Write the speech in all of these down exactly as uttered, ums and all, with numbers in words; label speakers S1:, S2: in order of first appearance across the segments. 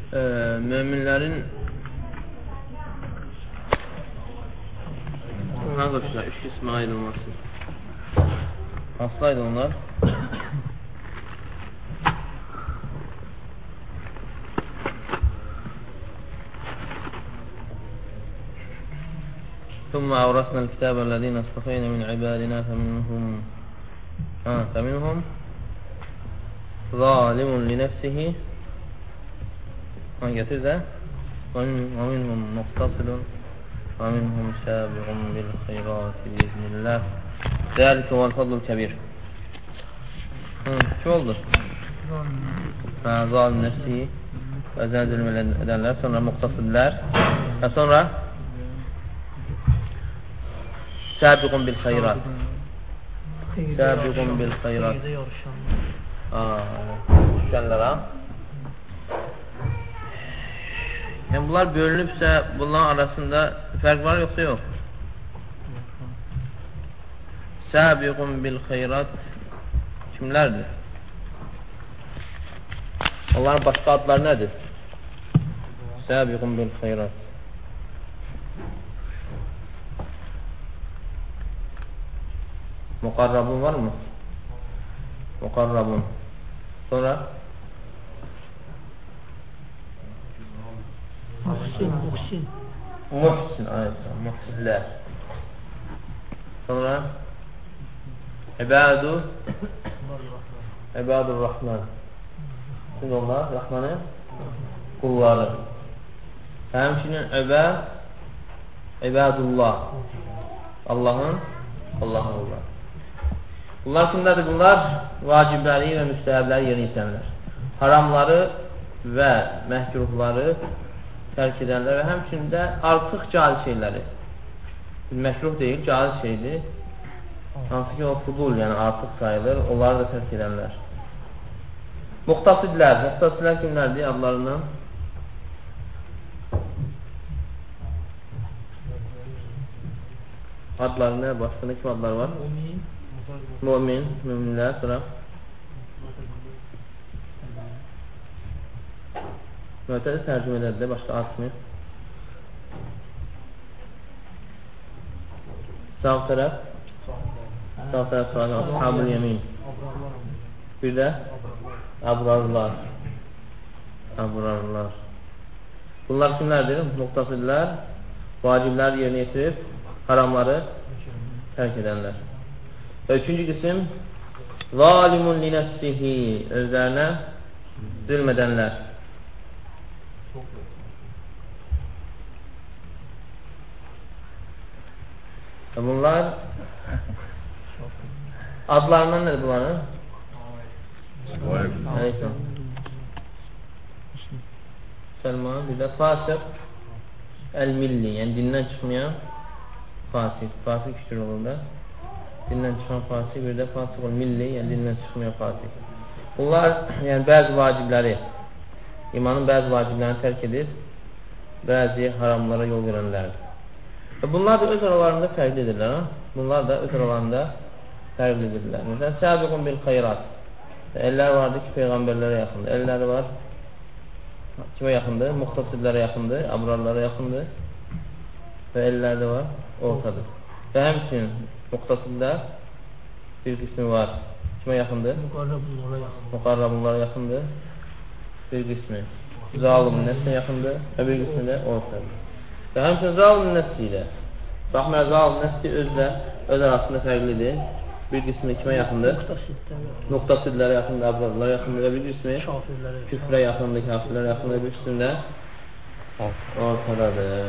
S1: e, möminlərin hangi qışlar? Üç qismə ayrılması. Hansılaydı onlar? ثم أورثنا الكتاب الذين اصطفينا من عبادنا فمنهم آه فمنهم ظالم لنفسه ومنهم مقتصد ومنهم سابق بالخيرات بإذن الله ذلك هو الفضل الكبير. Kim oldu? Ha, zalim nefsi özene zulüm edenler, sonra muktasıdlar ve sonra sabiqun bil hayrat. Sabiqun bil hayrat. Düşənlər ha. Yəni bunlar bölünübsə, bunların arasında fərq var yoxsa yox? Sabiqun bil hayrat kimlərdir? Onların başqa adları nədir? Sabiqun bil hayrat. Muqarrabun var mı? Muqarrabun. Sonra? Muhsin. Muhsin. Muhsin. Ayetler. Muhsinler. Sonra? İbadu. İbadur Rahman. Şimdi onlar Rahman'ın kulları. Həmçinin İbad İbadullah. Allah'ın Allah'ın Allah. Bunlar kimlərdir? Bunlar vacibləri və müstəhəbləri yerinə yetirənlər. Haramları və məhkruhları tərk edənlər və həmçinin də artıq caiz şeyləri. Məhkruh deyil, caiz şeydir. Hansı ki o fudul, yəni artıq sayılır, onları da tərk edənlər. Muqtasidlər, muqtasidlər kimlərdir adlarından? Adlarına, başqında kim adlar var? Mümin, müminlər, sonra Möhtədə tərcümə edədir, başqa atmıyor. Sağ tərəf Sağ tərəf sonra Ashab-ül Yemin. Bir də Abrarlar. Abrarlar. Bunlar kimlərdir? Muqtasidlər, vaciblər yerinə yetirib, haramları tərk edənlər. Və üçüncü qism zalimun li nəfsihi, özlərinə zülm edənlər. Və bunlar adlarından nədir bunların? Neyse. Səlman, bir də fasıq əl-milli, yəni dindən çıxmayan fasıq, fasıq küçür olur da. Dindən çıxan fasıq, bir də fasıq ol-milli, yəni dindən çıxmayan fasıq. Bunlar, yəni bəzi vacibləri, imanın bəzi vaciblərini tərk edir, bəzi haramlara yol verənlərdir. Və bunlar da öz aralarında fərqlidirlər, ha? Bunlar da öz aralarında fərqlidirlər. Məsələn, səbiqun bil xeyrat. Əllər vardır ki, peyğəmbərlərə yaxındır. Əlləri var, kimə yaxındır? Muxtasidlərə yaxındır, abrarlara yaxındır. Və əllər də var, ortadır. Və həmçinin muxtasidlər bir qismi var. Kimə yaxındır? Muqarrabunlara yaxındır. Bir qismi zalım nəslə yaxındır və bir qismi də ortadır. Və həmçinin zalım nəsli ilə baxmayaraq zalım nəsli özlə öz arasında fərqlidir. Bir qismi kimə yaxındır? Muqtasidlərə yaxındır, abrarlara yaxındır və bir qismi küfrə yaxındır, kafirlərə yaxındır, bir qismi də ortadadır.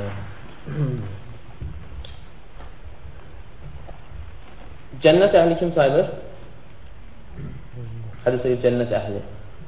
S1: Cənnət əhli kim sayılır? Hadi sayır cənnət əhli.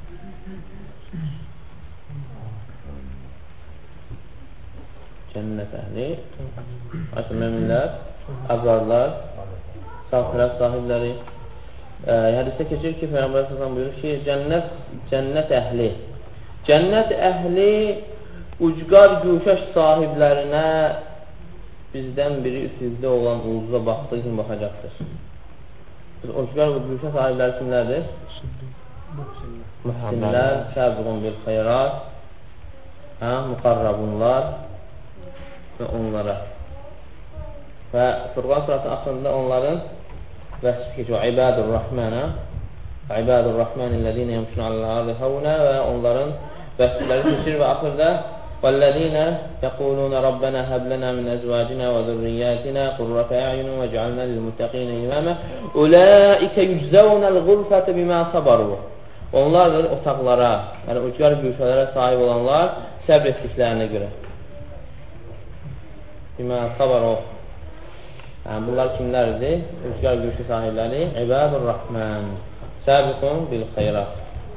S1: Cənnət əhli, açın müminlər, abrarlar, sağ tərəf sahibləri. E, hədisdə keçir ki, Peyğəmbər s.ə.v buyurur ki, cənnət, cənnət əhli. Cənnət əhli ucqar güşəş sahiblərinə bizdən biri üfüqdə olan ulduza baxdığı kimi baxacaqdır. Ucqar güşəş sahibləri kimlərdir? Muhsinlər, səbiqun bil xeyrat hə, müqarrabunlar və onlara. Və Furqan surasının axırında onların vəsif keçiyor. İbadur Rahmanə İbadur Rahmanillezine yemşun alel-ardı havna və onların vəsifləri keçir və axırda وَالَّذِينَ يَقُولُونَ رَبَّنَا هَبْ لَنَا مِنْ أَزْوَاجِنَا وَذُرِّيَّاتِنَا قُرَّةَ أَعْيُنٍ وَاجْعَلْنَا لِلْمُتَّقِينَ إِمَامًا أُولَٰئِكَ يُجْزَوْنَ الْغُرْفَةَ بِمَا صَبَرُوا. Onlardır otaqlara, yəni ucqar gülşələrə sahib olanlar səbr etdiklərinə görə. Bimə sabaru. Yəni, bunlar kimlərdir? Ucqar gülşə sahibləri İbadur Rahman. Səbiqun bil xeyrat.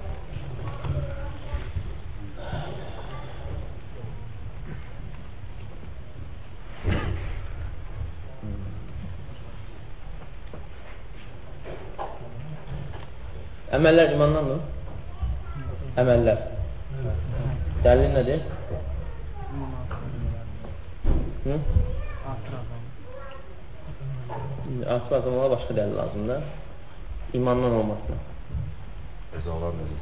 S1: Əməllər imandanmı? Əməllər. Dəlil nədir? Hı? Artıq adamlara başqa dəlil lazımdır. İmandan olmasına.
S2: Əzalar nədir?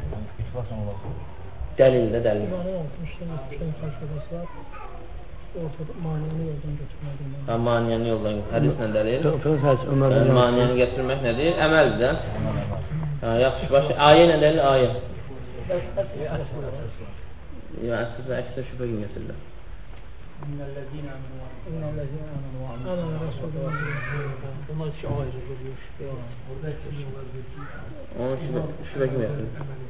S1: Dəlil də dəlil.
S3: İmanı olmuşdan bütün xarşadası var. Ortada maniyəni yoldan götürməkdir.
S1: Ha, maniyəni yoldan götürməkdir. Hədislə dəlil. Maniyəni gətirmək nədir? Əməldir. Ha, yaxşı, başı. Ayə nə dəlil? Ayə. Yəni, əsas və əksər şübhə gün gətirirlər.
S3: İnnəl-ləzina əmənu və əmənə rəsulullah. Onlar ki, ayrı görüyor şübhə.
S1: Onun şübhə gün gətirir.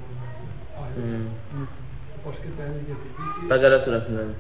S1: Bəqərə surəsindədir.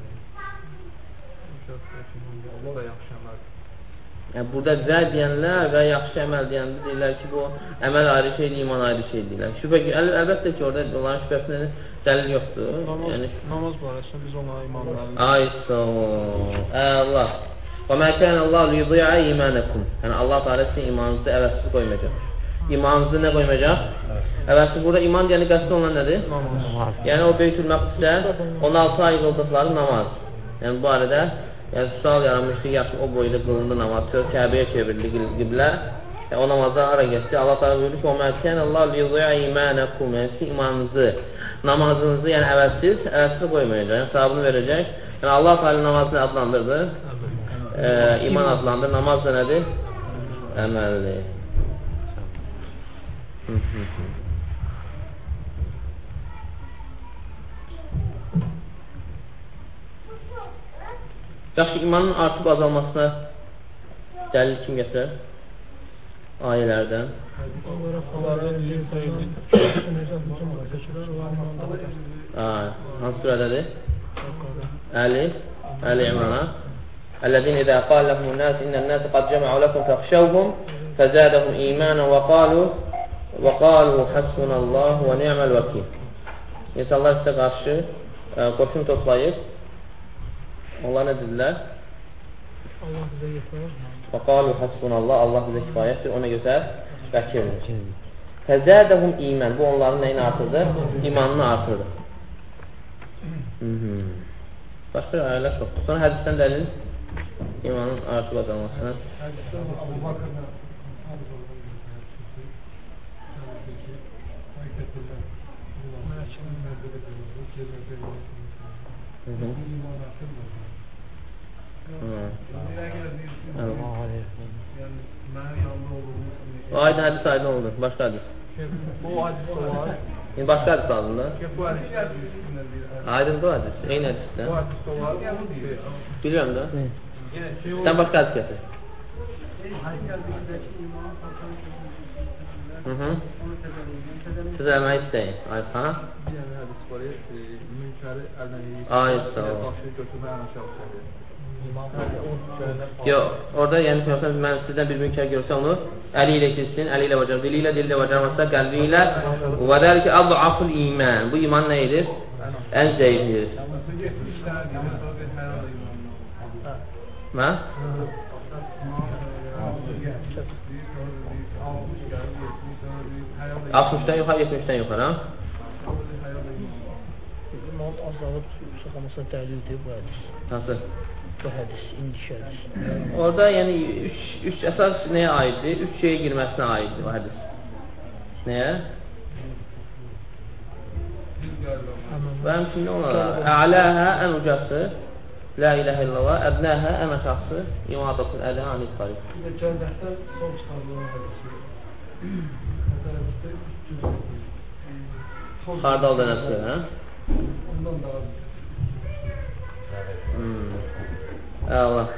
S1: Yəni, burada və deyənlər və yaxşı əməl deyənlər deyirlər ki, bu əməl ayrı şeydir, iman ayrı şey deyirlər. Şübhə ki, əl əlbəttə ki, orada onların şübhəsində dəlil yoxdur.
S3: Namaz,
S1: yəni,
S3: namaz barəsində biz ona imanlarını...
S1: Ayso, Allah. Və məkən Allah liyudiyə imanəkum. Yəni, Allah Teala sizin imanınızı əvəzsiz qoymayacaq. İmanınızı nə qoymayacaq? Əvəzsiz, burada iman deyəni qəsd olan nədir?
S3: Namaz.
S1: Yəni, o Beytül Məqdisdə on altı ay qıldıqları namaz. Yəni, bu arada yəni, sual yaranmışdı, yaxşı o boyda qılındı namaz, Kəbəyə çevrildi qiblə. Yəni, o namazdan ara geçdi. Allah Teala buyurdu ki, o məkən Allah liyudiyə imanəkum. Yəni, sizin imanınızı, namazınızı, yəni əvəzsiz, əvəzsiz qoymayacaq, yəni savabını verəcək. Yəni Allah Teala namazını adlandırdı, e, iman adlandırdı, namaz da nədir? Əməldir. Yaxşı, imanın artıb azalmasına dəlil kim gətirir? Ayələrdən. Hansı surədədir? Əli Əli İmrana Əl-ləzîne izâ qâle lehumun-nâs innən-nâse qad cema'u lekum fəxşawhum fəzâdahum īmânan və qâlu və qâlu hasbunallâhu və ni'mal vekîl. İnsanlar sizə qarşı qoşun toplayıb onlar nə dedilər?
S3: Allah bizə yetər.
S1: Və qalu hasbunallah, Allah bizə kifayətdir, ona gözəl vəkildir. Fəzədəhum iman, bu onların nəyini artırdı? İmanını artırdı. Başqa ayələr çoxdur. Sonra hədisdən dəlil imanın artıb azalmasına. O ayda hədis aydın oldu. Başqa hədis.
S3: Bu hədis olar.
S1: İndi başqa hədis aldın da. Aydın bu hədis. Eyni hədisdə.
S3: Bu hədis olar.
S1: Bilirəm da. Sən başqa hədis gətir. Hı hı. Təzələmək istəyin. Ayət ha?
S2: Bir hədis var ya, mülkəri əldən yiyik.
S1: Ayət sağ ol.
S2: Başı götürməyən aşağı uçarı.
S1: Yox, orada yəni Peyğəmbər mən sizdən bir münkər görsə onu əli ilə keçsin, əli ilə bacar, dili ilə, dili ilə bacarmazsa qəlbi ilə və dəlir ki, adduaful iman. Bu iman nə edir? Ən zəiflidir. Hə? altmışdan yuxarı, yetmişdən yuxarı.
S3: İman azalıb çıxamasına dəlildir bu hədis.
S1: Nasıl?
S3: Bu hədis, indiki hədis.
S1: Orada yəni üç, üç əsas nəyə aiddir? Üç şeyə girməsinə aiddir bu hədis. Nəyə? və həmçinin onlara ələhə ən ucası la iləhə illallah, ədnəhə ən aşağısı imadatul ələ anil tarif.
S3: Cənnətdən son çıxarılan hədisi.
S1: Xardal dənəsi, hə?
S3: Ondan daha
S1: hmm. Allah.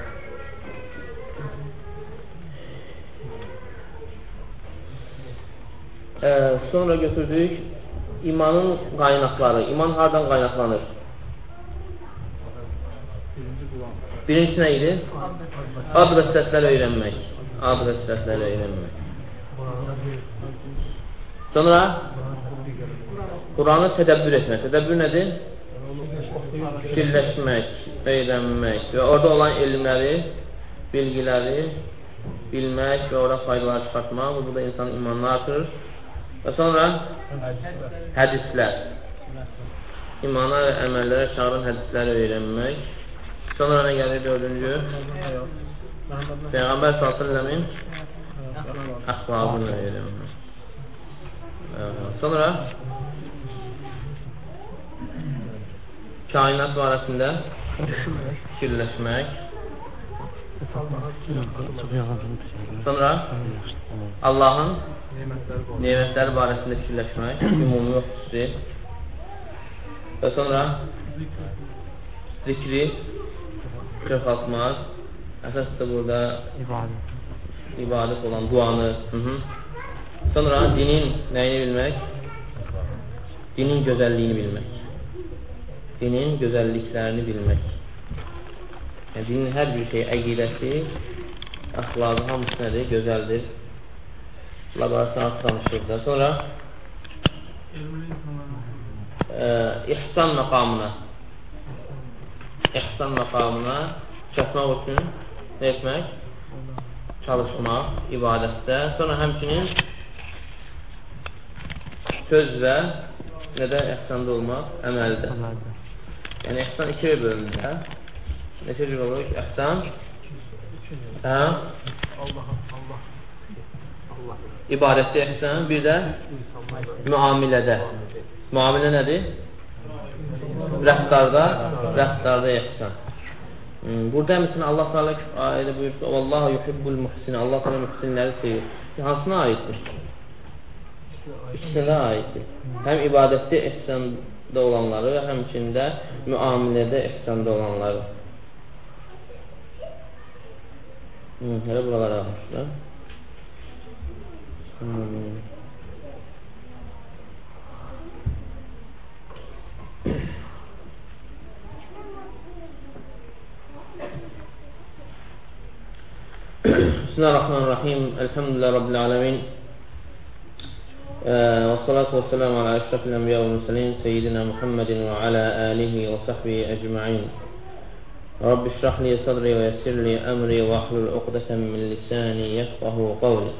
S1: Ee, sonra götürdük imanın qaynaqları. İman hardan qaynaqlanır? Birincisi nə idi? Ad və sifətləri öyrənmək. Ad və sifətləri öyrənmək. Sonra Quranı tədəbbür etmək. Tədəbbür nədir? Fikirləşmək, öyrənmək və orada olan elmləri, bilgiləri bilmək və orada faydalar çıxartmaq və bu da insanın imanını artırır. Və sonra hədislər. İmana və əməllərə çağıran hədisləri öyrənmək. Sonra nə gəlir dördüncü? Peyğəmbər sallallahu əleyhi və səlləmin əxlaqını öyrənmək. Sonra kainat barəsində fikirləşmək. Sonra Allahın nemətləri barəsində fikirləşmək, ümumi və xüsusi. Və sonra zikri çoxaltmaq, əsas da burada ibadət olan duanı. Hı -hı. Sonra dinin nəyini bilmək? Dinin gözəlliyini bilmək. Dinin gözəlliklərini bilmək. Yəni, dinin hər bir şey, əqidəsi, əxlaqı, hamısı nədir? Gözəldir. Allah barəsində artıq danışırıq da. Sonra e, ihsan məqamına ihsan məqamına çatmaq üçün nə etmək? Çalışmaq, ibadətdə. Sonra həmçinin söz və nədə ihsanda olmaq? Əməldə. Yəni, ihsan ikiyə bölünür. Neçə cür olur? İhsan hə? İbadətdə ihsan, bir də müamilədə. Müamilə nədir? Rəftarda, rəftarda ihsan. Hmm, burada həmçinin Allah Teala ayədə buyurdu: "Vallahu yuhibbul muhsin." Allah Teala muhsinləri sevir. Hansına aiddir? İkisinə aiddir. Həm ibadətdə ihsanda olanları və həmçində müamilədə ihsanda olanları. Hmm, hələ buralara almışlar. Hmm. Bismillahirrahmanirrahim. Elhamdülillah Rabbil alemin. Ve salatu ve selamu ala eşrafil enbiya ve mursalin seyyidina Muhammedin ve ala alihi ve sahbihi ecma'in. Rabbi şrah li sadri ve yessir li emri ve ahlul uqdeten min lisani yefqahu qavli.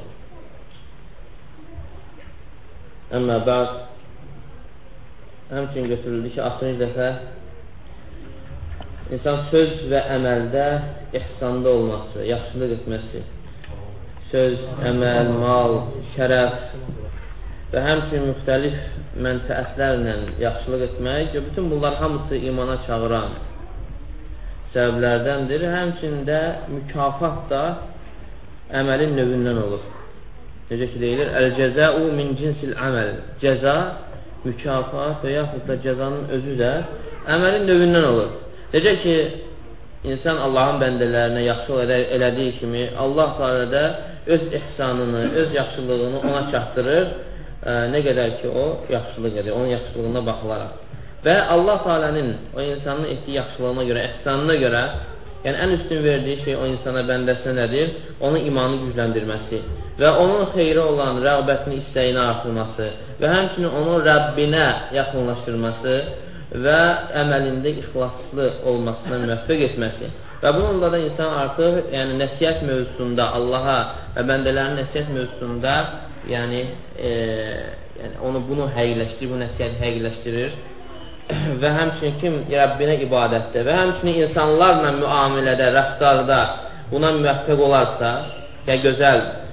S1: Əmmə bə'd, həmçin götürüldü ki, altıncı dəfə insan söz və əməldə ihsanda olması, yaxşılıq etməsi, söz, əməl, mal, şərəf və həmçin müxtəlif mənfəətlərlə yaxşılıq etmək və bütün bunlar hamısı imana çağıran səbəblərdəndir. Həmçində mükafat da əməlin növündən olur. Necə ki deyilir, əl-cəzəu min cinsil əməl. Cəza, mükafat və yaxud da cəzanın özü də əməlin növündən olur. Necə ki, insan Allahın bəndələrinə yaxşılıq elədiyi kimi, Allah Teala da öz ihsanını, öz yaxşılığını ona çatdırır, ə, nə qədər ki, o yaxşılıq edir, onun yaxşılığına baxılaraq. Və Allah Teala'nın o insanın etdiyi yaxşılığına görə, ihsanına görə, yəni ən üstün verdiyi şey o insana, bəndəsinə nədir? Onun imanı gücləndirməsi və onun xeyri olan rəğbətini, istəyini artırması və həmçinin onu Rəbbinə yaxınlaşdırması və əməlində ixlaslı olmasına müvəffəq etməsi. Və bununla da insan artıq yəni, nəsiyyət mövzusunda, Allaha və bəndələrin nəsiyyət mövzusunda yəni, e, yəni onu bunu həqiqləşdirir, bu nəsiyyəti həqiqləşdirir və həmçinin kim Rəbbinə ibadətdə və həmçinin insanlarla müamilədə, rəftarda buna müvəffəq olarsa, yəni gözəl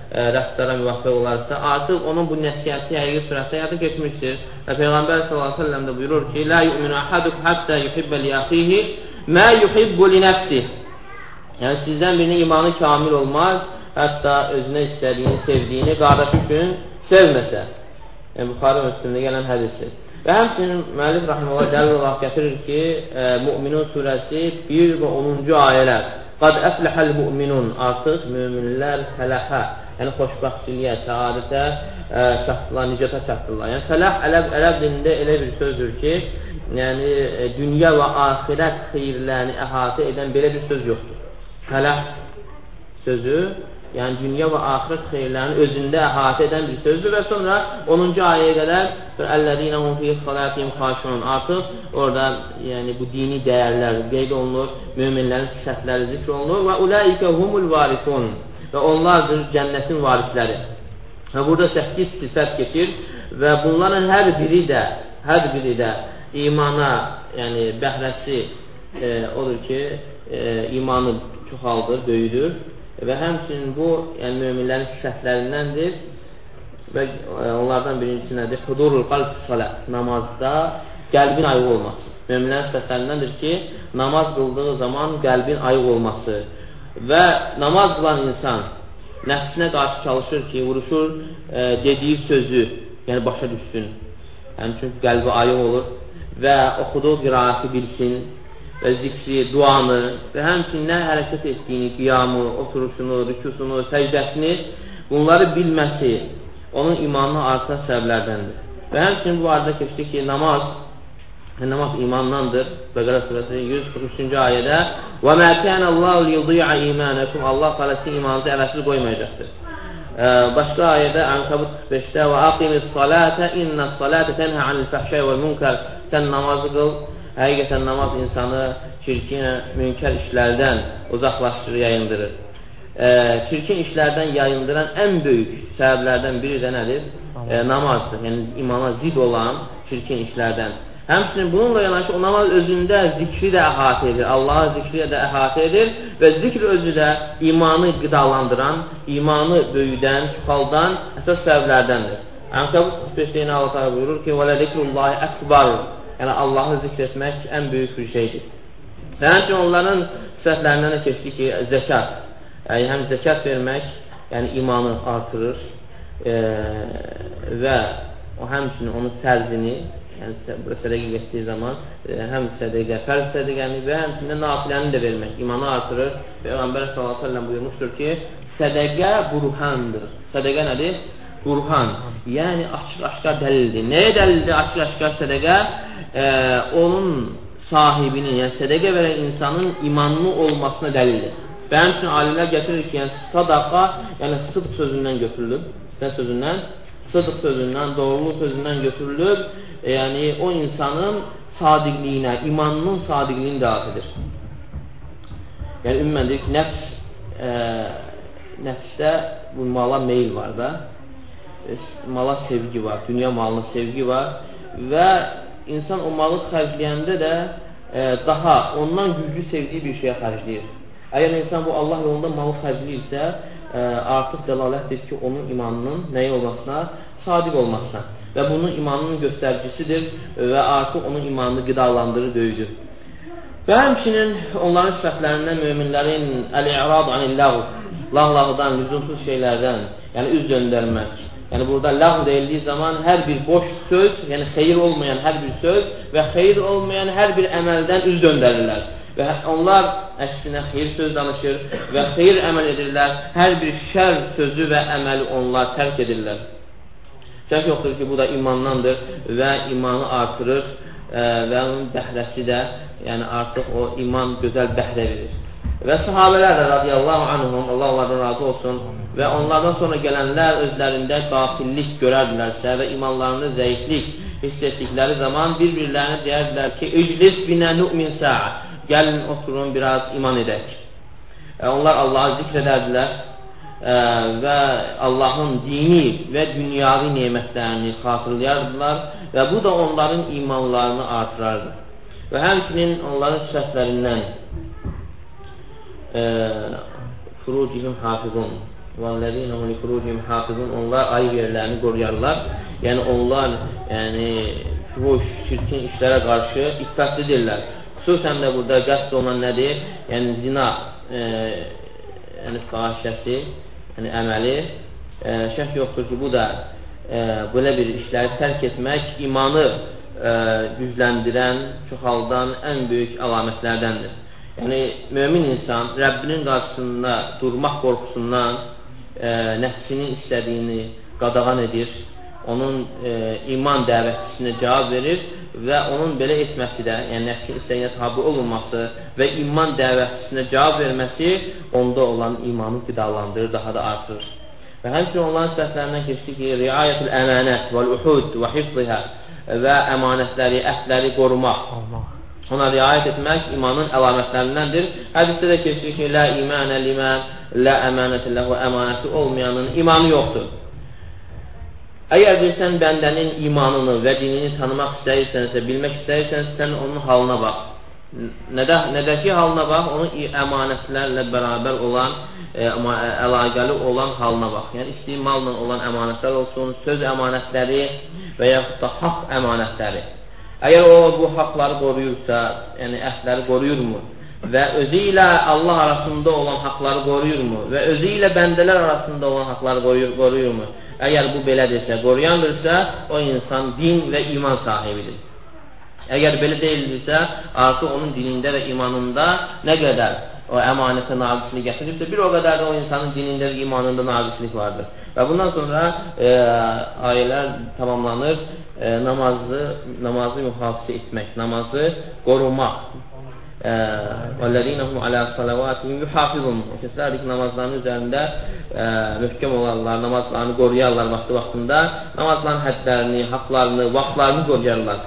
S1: e, rəfsara müvafiq olarsa, artıq onun bu nəsiyyəti həqiqi sürətdə həyata keçmişdir. Və Peyğəmbər sallallahu əleyhi və səlləm də buyurur ki: "La yu'minu ahadukum hatta yuhibba li akhihi ma yuhibbu li nafsihi." Yəni sizdən birinin imanı kamil olmaz, hətta özünə istədiyini, sevdiyini qardaşı üçün sevməsə. Yəni Buxari Müslimdə gələn hədisdir. Və həmçinin müəllif rəhməhullah dəlil olaraq gətirir ki, e, Müminun surəsi bir və onuncu ayələr. Qad əfləhəl müminun, artıq müminlər fələhə, yəni xoşbəxtçiliyə, səadətə e, çatdılar, nicata çatdılar. Yəni fələh ərəb, ərəb dilində elə bir sözdür ki, yəni e, dünya və axirət xeyirlərini əhatə edən belə bir söz yoxdur. Fələh sözü, yəni dünya və axirət xeyirlərini özündə əhatə edən bir sözdür və sonra onuncu ayəyə qədər "Əllezîne hum fî salâtihim xâşiûn" artıq orada yəni bu dini dəyərlər qeyd olunur, möminlərin sifətləri zikr olunur və ulaikə humul varithun və onlardır cənnətin varisləri. Və burada səkkiz sifət keçir və bunların hər biri də hər biri də imana, yəni bəhrəsi e, odur ki, e, imanı çoxaldır, böyüdür. Və həmçinin bu, yəni möminlərin sifətlərindəndir və onlardan birincisi nədir? Hudurul qalb salat, namazda qəlbin ayıq olması. Möminlərin sifətlərindəndir ki, namaz qıldığı zaman qəlbin ayıq olması və namaz qılan insan nəfsinə qarşı çalışır ki, vuruşur e, dediyi sözü, yəni başa düşsün. Yəni çünki qəlbi ayıq olur və oxuduğu qiraəti bilsin və zikri, duanı və həmçinin nə hərəkət etdiyini, qiyamı, oturuşunu, rükusunu, səcdəsini bunları bilməsi onun imanını artıran səbəblərdəndir. Və həmçinin bu arada keçdi ki, namaz namaz imandandır. Bəqərə surəsi yüz qırx üçüncü ayədə "Və mə kənə Allahu liyudi'a imanəkum" Allah fələsin imanınızı əvəzsiz qoymayacaqdır. Ee, başqa ayədə Ankabut qırx beşdə "Və aqimis salətə innəs salətə tənhə anil fəhşəy vəl münkər" sən namazı qıl. Həqiqətən namaz insanı çirkin, münkər işlərdən uzaqlaşdırır, yayındırır. E, çirkin işlərdən yayındıran ən böyük səbəblərdən biri də nədir? E, namazdır. Yəni imana zid olan çirkin işlərdən. Həmçinin bununla yanaşı o namaz özündə zikri də əhatə edir, Allah'ı zikri də əhatə edir və zikr özü də imanı qidalandıran, imanı böyüdən, çoxaldan əsas səbəblərdəndir. Ankabut qırx beşdə yine Allah buyurur ki: "Və ləzikrullahi əkbar", yəni Allah'ı zikr etmək ən böyük bir şeydir. Və həmçinin onların sifətlərindən də keçdi ki, zəkat, yəni həm zəkat vermək, yəni imanı artırır e, və o həmçinin onun fərzini, yəni sədəqə getdiyi zaman e, həm sədəqə, fərz sədəqəni və həmçinin nafiləni də vermək imanı artırır. Peyğəmbər sallallahu əleyhi və səlləm buyurmuşdur ki, sədəqə burhandır. Sədəqə nədir? Burhan. Yəni açıq-aşkar dəlildir. Nəyə dəlildir açıq-aşkar sədəqə? E, onun sahibinin, yəni sədəqə verən insanın imanlı olmasına dəlildir. Və həmçinin alimlər gətirir ki, yəni sadaqa, yəni sıdq sözündən götürülür. Sən sözündən, sıdq sözündən, doğruluq sözündən götürülür. E, yəni o insanın sadiqliyinə, imanının sadiqliyini davet edir. Yəni ümumən deyir ki, nəfs, e, nəfsdə bu mala meyil var da, e, mala sevgi var, dünya malına sevgi var və insan o malı xərcləyəndə də e, daha ondan güclü sevdiyi bir şeyə xərcləyir. Əgər insan bu Allah yolunda malı xərcləyirsə, e, artıq dəlalətdir ki, onun imanının nəyə olmasına, sadiq olmasına və bunun imanının göstəricisidir və artıq onun imanını qidalandırır, böyüdür. Və həmçinin onların sifətlərindən möminlərin əl-i'rad anil-ləğv, lağ-lağdan, lüzumsuz şeylərdən, yəni üz döndərmək. Yəni burada ləğv deyildiyi zaman hər bir boş söz, yəni xeyir olmayan hər bir söz və xeyir olmayan hər bir əməldən üz döndərirlər. Və onlar əksinə xeyir söz danışır və xeyir əməl edirlər. Hər bir şər sözü və əməli onlar tərk edirlər. Şək yoxdur ki, bu da imandandır və imanı artırır e, və onun bəhrəsi də, yəni artıq o iman gözəl bəhrə verir. Və sahabələr də radiyallahu anhum, Allah onlardan razı olsun və onlardan sonra gələnlər özlərində qafillik görərdilərsə və imanlarında zəiflik hiss etdikləri zaman bir-birlərini deyərdilər ki, iclis binə nu'min sa'a, gəlin oturun biraz iman edək. E, onlar Allah'ı zikr edərdilər e, və Allah'ın dini və dünyavi nemətlərini xatırlayardılar və bu da onların imanlarını artırardı. Və həmçinin onların sifətlərindən e, furucihim hafizun, وَالَّذِينَ هُمْ لِفُرُوجِهِمْ حَافِظُونَ Onlar ayıb yerlərini qoruyarlar. Yəni onlar yəni fuhuş, çirkin işlərə qarşı iffətlidirlər. Xüsusən də burada qəsd olunan nədir? Yəni zina, e, yəni fahişəsi, yəni əməli. E, şək yoxdur ki, bu da e, belə bir işləri tərk etmək imanı e, gücləndirən, çoxaldan ən böyük əlamətlərdəndir. Yəni mömin insan Rəbbinin qarşısında durmaq qorxusundan e, nəfsinin istədiyini qadağan edir, onun e, iman dəvətçisinə cavab verir və onun belə etməsi də, yəni nəfsin istəyinə tabi olunması və iman dəvətçisinə cavab verməsi onda olan imanı qidalandırır, daha da artır. Və həmçinin onların sifətlərindən keçdi ki, riayətul əmanət vəl-uhud və hifzihə və əmanətləri, əhdləri qorumaq, ona riayət etmək imanın əlamətlərindəndir. Hədisdə də keçdi ki, lə imanə limən, lə əmanətə ləhu, əmanəti olmayanın imanı yoxdur. Əgər deyirsən, bəndənin imanını və dinini tanımaq istəyirsənsə, bilmək istəyirsənsə, sən onun halına bax. Nədə, nədəki halına bax, onun əmanətlərlə bərabər olan, e, əlaqəli olan halına bax. Yəni, istimalla olan əmanətlər olsun, söz əmanətləri və yaxud da haqq əmanətləri. Əgər o, bu haqları qoruyursa, yəni əhdləri qoruyurmu və özü ilə Allah arasında olan haqları qoruyurmu və özü ilə bəndələr arasında olan haqları qoruyur, qoruyurmu? Əgər bu belədirsə, qoruyandırsa, o insan din və iman sahibidir. Əgər belə deyildirsə, artıq onun dinində və imanında nə qədər o əmanətə naqislik gətirirsə, bir o qədər də o insanın dinində və imanında naqislik vardır. Və bundan sonra e, ayələr tamamlanır, e, namazı, namazı mühafizə etmək, namazı qorumaq. وَالَّذِينَ هُمْ عَلَى صَلَوَاتِهِمْ يُحَافِظُونَ O kəslərdir ki, namazlarının üzərində e, möhkəm olarlar, namazlarını qoruyarlar vaxtı vaxtında, namazların hədlərini, haqlarını, vaxtlarını qoruyarlar.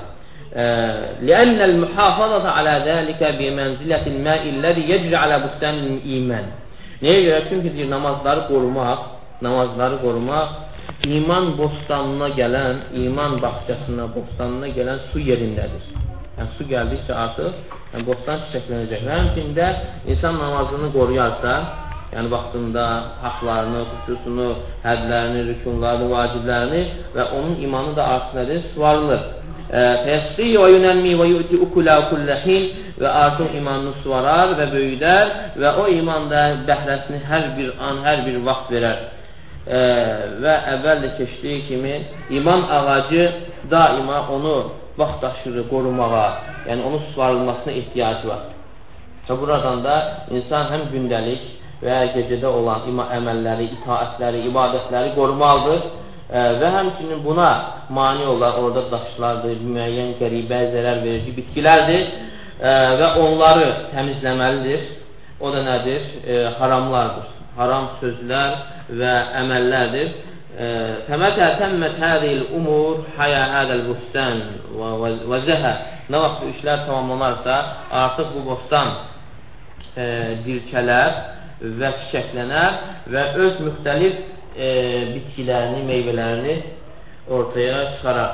S1: لأن المحافظة على ذلك بمنزلة الماء الذي يجري على بستان الإيمان. Nəyə görə? Çünki deyir, namazları qorumaq, namazları qorumaq iman bostanına gələn, iman bağçasına, bostanına gələn su yerindədir. Yəni su gəldikcə artıq yəni, bostan çiçəklənəcək. Və həmçində insan namazını qoruyarsa, yəni vaxtında haqlarını, xüsusunu, hədlərini, rükunlarını, vaciblərini və onun imanı da artıq nədir? Suvarılır. Fəyəsri və yönəlmi və yu'ti ukula kulləhin və artıq imanını suvarar və böyüdər və o imanda bəhrəsini hər bir an, hər bir vaxt verər. E, və əvvəl də keçdiyi kimi iman ağacı daima onu vaxt aşırı qorumağa, yəni onun suvarılmasına ehtiyacı var. Və buradan da insan həm gündəlik və gecədə olan əməlləri, itaətləri, ibadətləri qorumalıdır. E, və həmçinin buna mani olan orada daşlardır, müəyyən qəribə, zərər verici bitkilərdir e, və onları təmizləməlidir. O da nədir? E, haramlardır. Haram sözlər və əməllərdir. فَمَتَى تَمَّتْ هَذِهِ الْأُمُورِ حَيَا هَذَا الْبُسْتَانِ وَزَهَى Nə vaxt bu işlər tamamlanarsa, artıq bu bostan e, dirçələr və çiçəklənər və öz müxtəlif e, bitkilərini, meyvələrini ortaya çıxarar.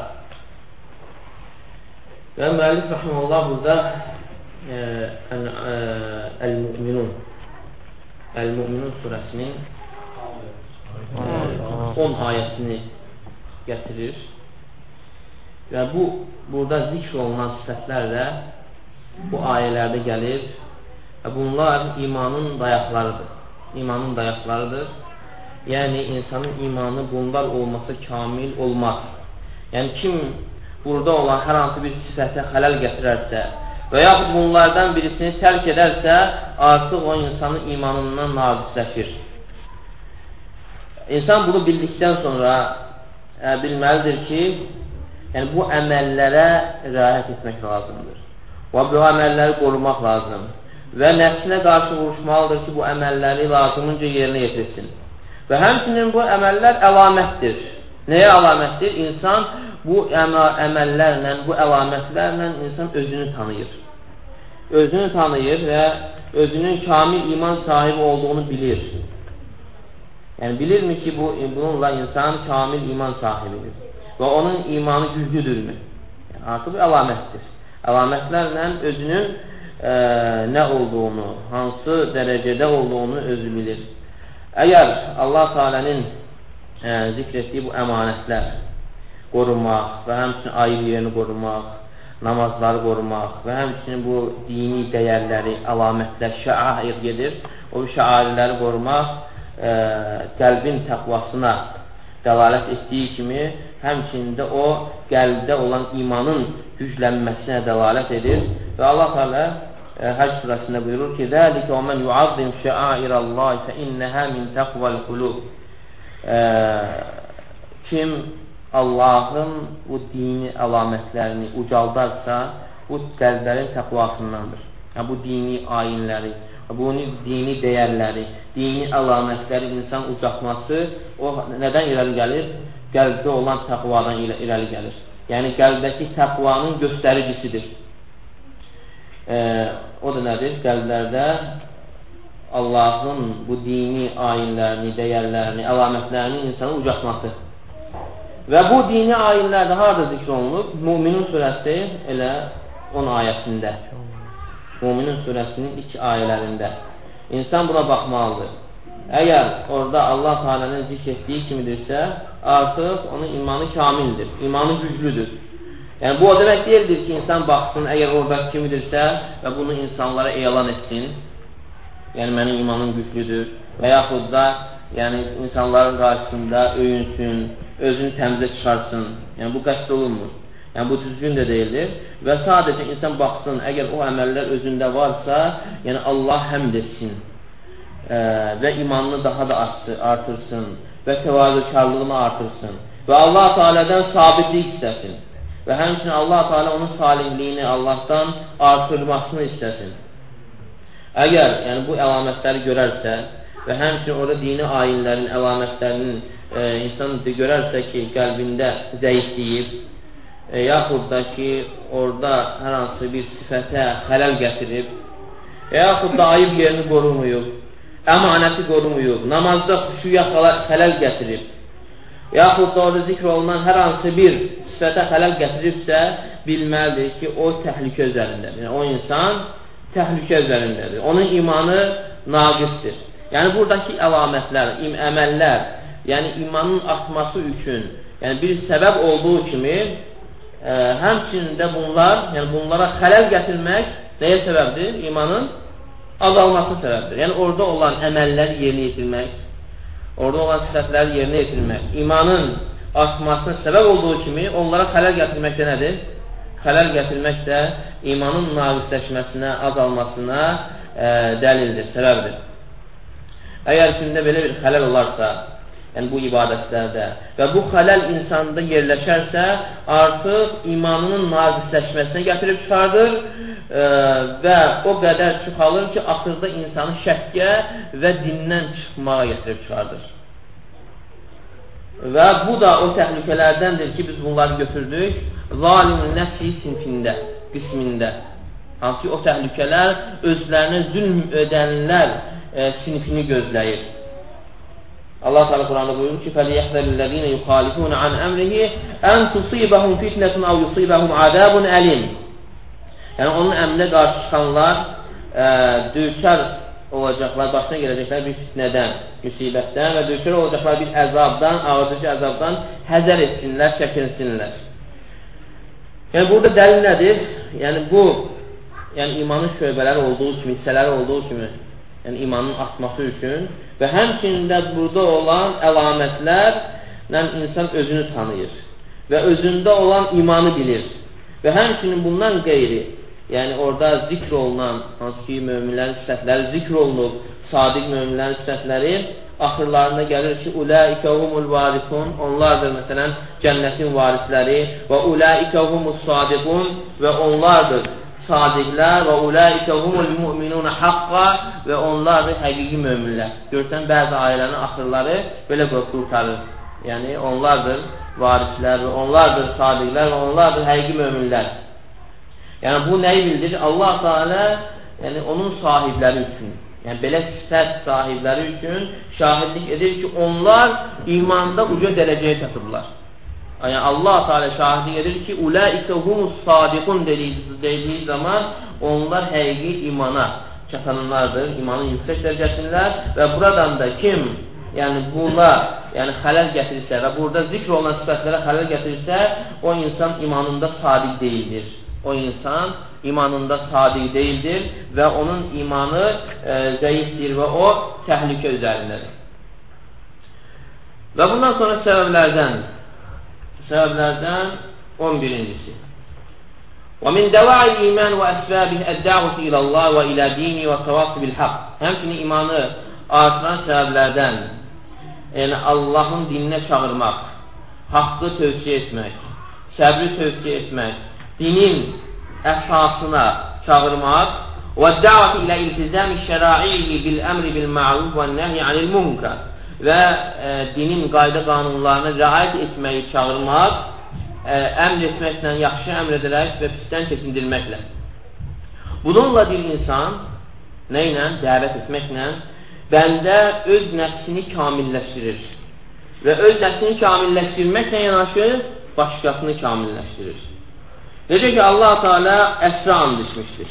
S1: Və müəllif rəhməllah burada e, e, Əl-Mü'minun Əl-Mü'minun surəsinin on ayəsini gətirir və bu burada zikr olunan sifətlər də bu ayələrdə gəlir və bunlar imanın dayaqlarıdır. İmanın dayaqlarıdır. Yəni insanın imanı bunlar olmasa kamil olmaz. Yəni kim burada olan hər hansı bir sifətə xələl gətirərsə və yaxud bunlardan birisini tərk edərsə, artıq o insanın imanından naqisləşir. İnsan bunu bildikdən sonra e, bilməlidir ki, yəni bu əməllərə riayət etmək lazımdır. Və bu əməlləri qorumaq lazımdır. Və nəfsinə qarşı vuruşmalıdır ki, bu əməlləri lazımınca yerinə yetirsin. Və həmçinin bu əməllər əlamətdir. Nəyə əlamətdir? İnsan bu əməllərlə, bu əlamətlərlə insan özünü tanıyır. Özünü tanıyır və özünün kamil iman sahibi olduğunu bilir. Yəni bilirmi ki, bu, bununla insan kamil iman sahibidir və onun imanı güclüdürmü? Yəni, artıq bu əlamətdir. Əlamətlərlə özünün e, nə olduğunu, hansı dərəcədə olduğunu özü bilir. Əgər Allah Teala'nın e, zikr etdiyi bu əmanətlər qorumaq və həmçinin ayıb yerini qorumaq, namazları qorumaq və həmçinin bu dini dəyərləri, əlamətlər, şəair gedir. O şəairləri qorumaq e, qəlbin təqvasına dəlalət etdiyi kimi, həmçində o qəlbdə olan imanın güclənməsinə dəlalət edir. Və Allah Teala e, Həc surəsində buyurur ki: "Zəlikə və men yu'azzim şəairəllahi fe innəhə min təqval qulub." e, Kim Allahın bu dini əlamətlərini ucaldarsa, bu qəlblərin təqvasındandır. Yəni, bu dini ayinləri, bu dini dəyərləri, dini əlamətləri insan ucaltması, o nədən irəli gəlir? Qəlbdə olan təqvadan irəli gəlir. Yəni, qəlbdəki təqvanın göstəricisidir. E, o da nədir? Qəlblərdə Allahın bu dini ayinlərini, dəyərlərini, əlamətlərini insana ucaltması. Və bu dini ayinlərdə harada zikr olunub? Müminin surəsi elə on ayəsində. Müminin surəsinin iki ayələrində. İnsan buna baxmalıdır. Əgər orada Allah Teala'nın zikr etdiyi kimidirsə, artıq onun imanı kamildir, imanı güclüdür. Yəni, bu o demək deyildir ki, insan baxsın, əgər orada kimidirsə və bunu insanlara elan etsin. Yəni, mənim imanım güclüdür və yaxud da yəni, insanların qarşısında öyünsün, özünü təmizə çıxarsın. Yəni, bu qəsd olunmur. Yəni, bu düzgün də deyildir. Və sadəcə insan baxsın, əgər o əməllər özündə varsa, yəni Allah həmd etsin e, və imanını daha da artırsın və təvazökarlığını artırsın və Allah Teala'dan sabitlik istəsin və həmçinin Allah Teala onun salihliyini Allahdan artırmasını istəsin. Əgər yəni, bu əlamətləri görərsə və həmçinin orada dini ayinlərin əlamətlərinin e, insan görərsə ki, qəlbində zəifləyib, e, yaxud da ki, orada hər hansı bir sifətə xələl gətirib, e, yaxud da ayıb yerini qorumuyub, əmanəti qorumuyub, namazda xüşüyə xələl gətirib, yaxud da orada zikr olunan hər hansı bir sifətə xələl gətiribsə, bilməlidir ki, o təhlükə üzərindədir. Yəni, o insan təhlükə üzərindədir. Onun imanı naqisdir. Yəni, buradakı əlamətlər, əməllər, yəni imanın artması üçün yəni, bir səbəb olduğu kimi, e, həmçinin də bunlar, yəni bunlara xələl gətirmək nəyə səbəbdir? İmanın azalması səbəbdir. Yəni, orada olan əməlləri yerinə yetirmək, orada olan sifətləri yerinə yetirmək, imanın artmasına səbəb olduğu kimi, onlara xələl gətirmək də nədir? Xələl gətirmək də imanın naqisləşməsinə, azalmasına e, dəlildir, səbəbdir. Əgər kimdə belə bir xələl olarsa, yəni bu ibadətlərdə və bu xələl insanda yerləşərsə, artıq imanının naqisləşməsinə gətirib çıxardır e, və o qədər çoxalır ki, axırda insanı şəkkə və dindən çıxmağa gətirib çıxardır. Və bu da o təhlükələrdəndir ki, biz bunları götürdük zalimin nəfsi sinfində, qismində. Hansı ki, o təhlükələr özlərinə zülm edənlər e, sinfini gözləyir. Allah Teala Qur'anda buyurur ki: "Fəliyəhzəl-ləzīne yuxalifun an əmrihi ən tusibahum fitnetun aw yusibahum azabun alim." Yəni onun əmrinə qarşı çıxanlar e, düçar olacaqlar, başına gələcəklər bir fitnədən, müsibətdən və düçar olacaqlar bir əzabdan, ağırcı əzabdan həzər etsinlər, çəkinsinlər. Yəni burada dəlil nədir? Yəni bu yəni imanın şöbələri olduğu kimi, hissələri olduğu kimi, yəni imanın artması üçün və həmçində burada olan əlamətlərlə insan özünü tanıyır və özündə olan imanı bilir və həmçinin bundan qeyri, yəni orada zikr olunan, hansı ki, möminlərin sifətləri zikr olunub, sadiq möminlərin sifətləri axırlarında gəlir ki, ulaikə humul varisun, onlardır məsələn cənnətin varisləri və ulaikə humus sadiqun və onlardır sadiqlər və ulaikə humul müminun haqqa və onlardır həqiqi möminlər. Görsən, bəzi ayələrin axırları belə qurtarır. Yəni, onlardır varislər və onlardır sadiqlər və onlardır həqiqi möminlər. Yəni, bu nəyi bildirir? Allah Teala yəni, onun sahibləri üçün, yəni belə sifət sahibləri üçün şahidlik edir ki, onlar imanda uca dərəcəyə çatıblar. Yəni, Allah Teala şahidlik edir ki, ulaikə humus sadiqun dediği zaman onlar həqiqi imana çatanlardır, imanın yüksək dərəcəsindələr və buradan da kim yəni buna yəni xələl gətirirsə və burada zikr olunan sifətlərə xələl gətirirsə, o insan imanında sadiq deyildir. O insan imanında sadiq deyildir və onun imanı e, zəifdir və o təhlükə üzərindədir. Və bundan sonra səbəblərdən səbəblərdən on birincisi. وَمِنْ دَوَاعِ الْإِيمَانِ وَأَسْبَابِهِ الدَّعْوَةِ إِلَى اللّٰهِ وَإِلَى دِينِ وَالتَّوَاصِي بِالْحَقِّ. Həmçinin imanı artıran səbəblərdən yəni Allahın dininə çağırmaq, haqqı tövsiyə etmək, səbri tövsiyə etmək, dinin əsasına çağırmaq və dəvəti ilə iltizam-ı şəra'ihi bil-əmri bil-ma'ruf və nəhy anil munkar və e, dinin qayda qanunlarına riayət etməyi çağırmaq, e, əmr etməklə, yaxşı əmr edərək və pisdən çəkindirməklə. Bununla bir insan nə ilə? Dəvət etməklə bəndə öz nəfsini kamilləşdirir və öz nəfsini kamilləşdirməklə yanaşı başqasını kamilləşdirir. Necə ki, Allah Teala əsrə and içmişdir.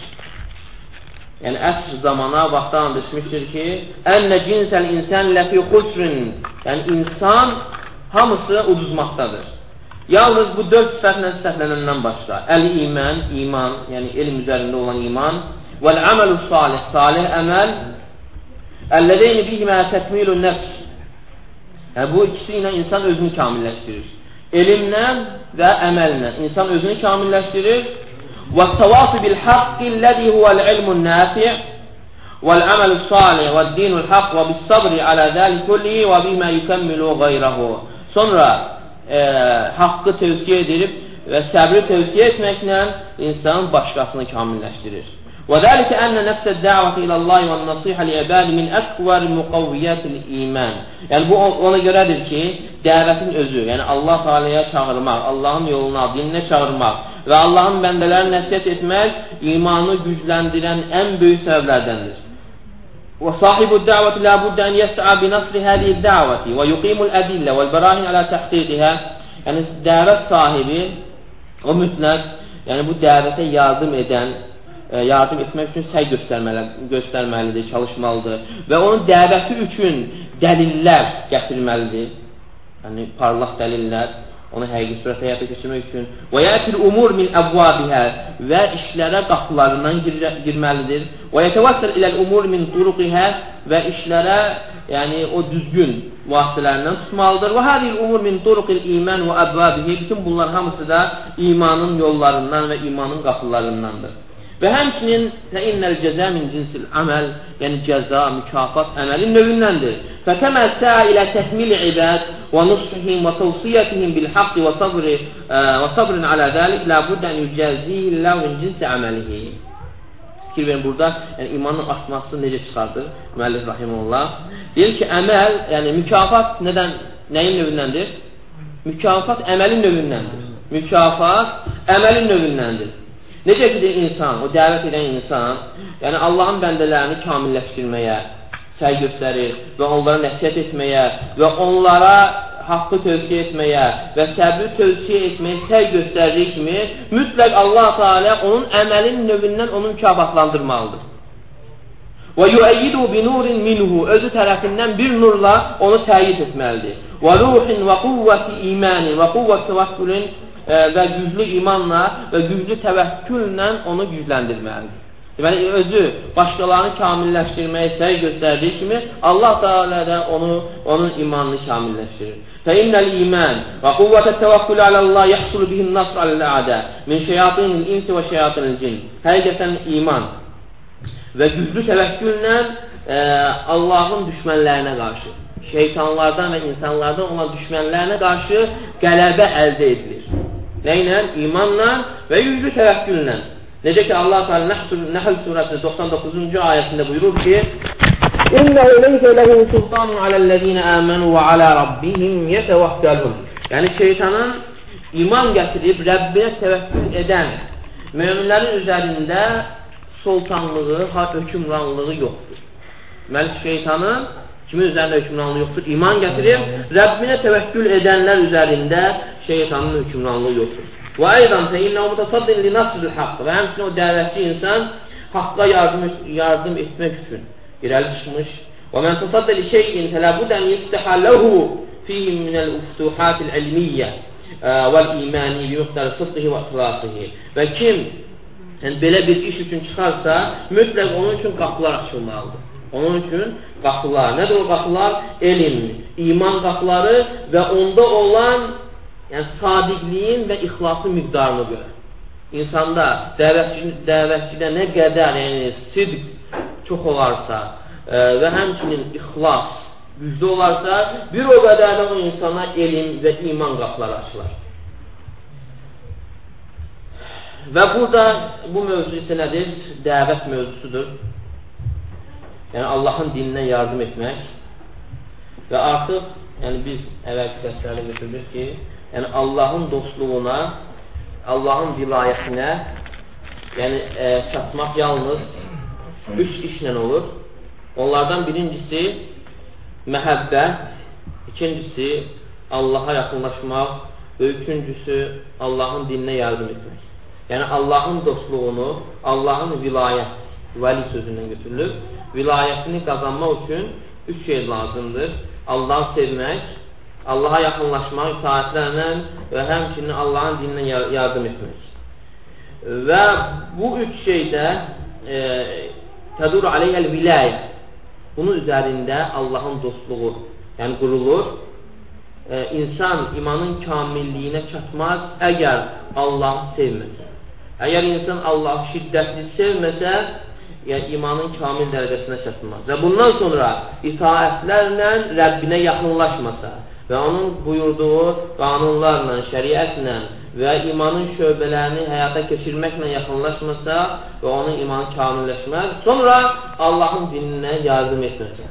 S1: Yəni, əsr zamana, vaxta and içmişdir ki, ənnə cinsəl insən ləfi xusrin, yəni insan hamısı uduzmaqdadır. Yalnız bu dörd sifətlə sifətlənəndən başqa. Əl-iman, iman, yəni elm üzərində olan iman, vəl-əməl-ü salih, salih əməl, əllədeyni bihimə təkmilun nəfs. Yəni, bu ikisi ilə insan özünü kamilləşdirir. Elmlə və əməllə insan özünü kamilləşdirir. وَالتَّوَاصِ بِالْحَقِّ الَّذِي هُوَ الْعِلْمُ النَّافِعِ وَالْعَمَلُ الصَّالِحِ وَالدِّينُ الْحَقِّ وَبِالصَّبْرِ عَلَى ذَلِكَ كُلِّهِ وَبِمَا يُكَمِّلُ غَيْرَهُ. Sonra e, haqqı tövsiyə edilib və səbri tövsiyə etməklə insan başqasını kamilləşdirir. وَذَلِكَ أَنَّ نَفْسَ الدَّعْوَةِ إِلَى اللّٰهِ وَالنَّصِيحَ لِعِبَادِ مِنْ أَكْبَرِ مُقَوِّيَاتِ الْإِيمَانِ. Yəni bu ona görədir ki, dəvətin özü, yəni Allah Teala'ya çağırmaq, Allahın yoluna, dininə çağırmaq və Allahın bəndələrini nəsihət etmək imanı gücləndirən ən böyük səbəblərdəndir. وَصَاحِبُ الدَّعْوَةِ لَا بُدَّ أَنْ يَسْعَى بِنَصْرِ هَذِهِ الدَّعْوَةِ وَيُقِيمُ الْأَدِلَّةَ وَالْبَرَاهِنَ عَلَى تَحْقِيقِهَا. Yəni dəvət sahibi o mütləq, yəni bu dəvətə yardım edən, yardım etmək üçün səy göstərməli, göstərməlidir, çalışmalıdır və onun dəvəti üçün dəlillər gətirməlidir. Yəni parlaq dəlillər, onu həqiqi surətə həyata keçirmək üçün. Və yətil umur min əvvabihə və işlərə qapılarından gir girməlidir. Və yətəvəssəl iləl umur min turuqihə və işlərə, yəni o düzgün vasitələrindən tutmalıdır. Və hədil umur min turuqil iman və əvvabihi. Bütün bunlar hamısı da imanın yollarından və imanın qapılarındandır. Və həmçinin fəinnəl cəzə min cinsil əməl, yəni cəza, mükafat əməlin növündəndir. Fəkəmə səə ilə təkmili ibad və nusfihim və tavsiyyətihim bil haqqi və sabri və sabrin alə dəlik lə buddən yücəzihilləh min cinsi əməlihi. Fikir verin burada, yəni imanın artması necə çıxardır? Müəllif rahimullah. Deyir ki, əməl, yəni mükafat nədən, nəyin növündəndir? Mükafat əməlin növündəndir. Mükafat əməlin növündəndir. Necə ki, insan, o dəvət edən insan, yəni Allahın bəndələrini kamilləşdirməyə səy göstərir və onlara nəsihət etməyə və onlara haqqı tövsiyə etməyə və səbri tövsiyə etməyə səy göstərdiyi kimi, mütləq Allah Teala onun əməlin növündən onu mükafatlandırmalıdır. Və yuəyyidu bi nurin minhu, özü tərəfindən bir nurla onu təyid etməlidir. Və ruhin və quvvəti imanin və quvvəti təvəkkülün və güclü imanla və güclü təvəkküllə onu gücləndirməlidir. Deməli, özü başqalarını kamilləşdirməyə səy göstərdiyi kimi, Allah Teala da onu, onun imanını kamilləşdirir. Fəinnəl iman və quvvətə təvəkkülü aləllah yəhsulu bihin nasr aləl-ədə min şeyatinil insi və şeyatinil cin. Həqiqətən iman və güclü təvəkküllə e, Allahın düşmənlərinə qarşı, şeytanlardan və insanlardan olan düşmənlərinə qarşı qələbə əldə edilir. Nə ilə? İmanla və güclü təvəkküllə. Necə ki, Allah Teala Nəhl surəsinin doxsan doqquzuncu ayəsində buyurur ki: "İnnəhu leysə lehu sultanun aləl-ləzīnə əmənu və alə rabbihim yetevəkkəlun." Yəni şeytanın iman gətirib Rəbbinə təvəkkül edən möminlərin üzərində sultanlığı, hökmranlığı yoxdur. Deməli, şeytanın kimin üzərində hökmranlığı yoxdur? İman gətirib Rəbbinə təvəkkül edənlər üzərində şeytanın hökmranlığı yoxdur. Və aydan fəinnəhu mutasaddin li nasril haqq. Və həmçinin o dəvətçi insan haqqa yardım, yardım etmək üçün irəli çıxmış. Və mən təsaddə li şeyin tələbudən yəftəhə ləhu fihim minəl uftuhatil ilmiyyə vəl-imani bi müqtəri sıdqihi və ixlasihi. Və kim yəni, belə bir iş üçün çıxarsa, mütləq onun üçün qapılar açılmalıdır. Onun üçün qapılar. Nədir o qapılar? Elm, iman qapıları və onda olan yəni, sadiqliyin və ixlasın miqdarını görə. İnsanda, dəvətçi, dəvətçidə nə qədər yəni, sidq çox olarsa e, və həmçinin ixlas güclü olarsa, bir o qədər də o insana elm və iman qapıları açılar. Və burada bu mövzu isə nədir? Dəvət mövzusudur. Yəni Allahın dininə yardım etmək. Və artıq yəni biz əvvəlki dərslərdə götürdük ki, yəni Allahın dostluğuna, Allahın vilayətinə yəni e, çatmaq yalnız üç işlə olur. Onlardan birincisi məhəbbət, ikincisi Allaha yaxınlaşmaq və üçüncüsü Allahın dininə yardım etmək. Yəni Allahın dostluğunu, Allahın vilayət, vəli sözündən götürülür. Vilayətini qazanmaq üçün üç şey lazımdır. Allahı sevmək, Allaha yaxınlaşmaq itaətlərlə və həmçinin Allahın dininə yardım etmək. Və bu üç şeydə e, tədur aleyhəl vilayə. Bunun üzərində Allahın dostluğu yəni qurulur. E, insan imanın kamilliyinə çatmaz əgər Allahı sevməsə. Əgər insan Allahı şiddətli sevməsə, yəni imanın kamil dərəcəsinə çatmaz. Və bundan sonra itaətlərlə Rəbbinə yaxınlaşmasa və onun buyurduğu qanunlarla, şəriətlə və imanın şöbələrini həyata keçirməklə yaxınlaşmasa və onun imanı kamilləşməz, sonra Allahın dininə yardım etməsə.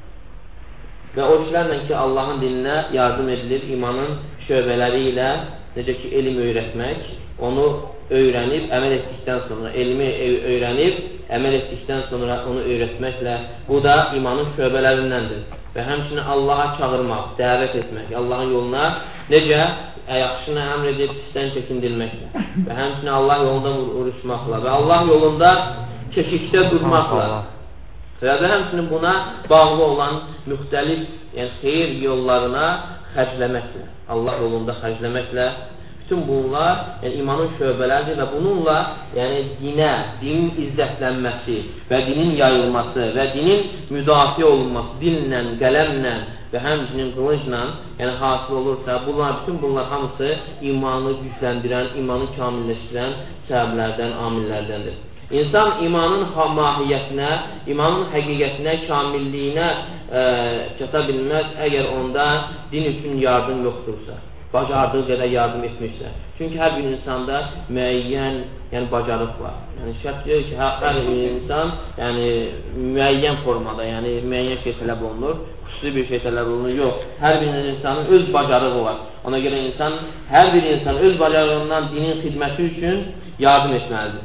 S1: Və o işlərlə ki, Allahın dininə yardım edilir imanın şöbələri ilə, necə ki, elm öyrətmək, onu öyrənib, əməl etdikdən sonra, elmi öyrənib, əməl etdikdən sonra onu öyrətməklə, bu da imanın şöbələrindəndir. Və həmçinin Allaha çağırmaq, dəvət etmək, Allahın yoluna necə yaxşını əmr edib, pisdən çəkindirməklə və həmçinin Allah yolunda vuruşmaqla və Allah yolunda keşikdə durmaqla və həmçinin buna bağlı olan müxtəlif yəni xeyir yollarına xərcləməklə, Allah yolunda xərcləməklə bütün bunlar yəni, imanın şöbələridir və bununla yəni, dinə, dinin izzətlənməsi və dinin yayılması və dinin müdafiə olunması dillə, qələmlə və həmçinin qılıncla yəni, hasil olursa, bunlar, bütün bunlar hamısı imanı gücləndirən, imanı kamilləşdirən səbəblərdən, amillərdəndir. İnsan imanın mahiyyətinə, imanın həqiqətinə, kamilliyinə e, çata bilməz əgər onda din üçün yardım yoxdursa. Bacardığı qədər yardım etmişsə. Çünki hər bir insanda müəyyən yəni, bacarıq var. Yəni, şərt deyir ki, hər bir insan yəni, müəyyən formada, yəni müəyyən şey tələb olunur, xüsusi bir şey tələb olunur. Yox, hər bir insanın öz bacarığı var. Ona görə insan, hər bir insan öz bacarığından dinin xidməti üçün yardım etməlidir.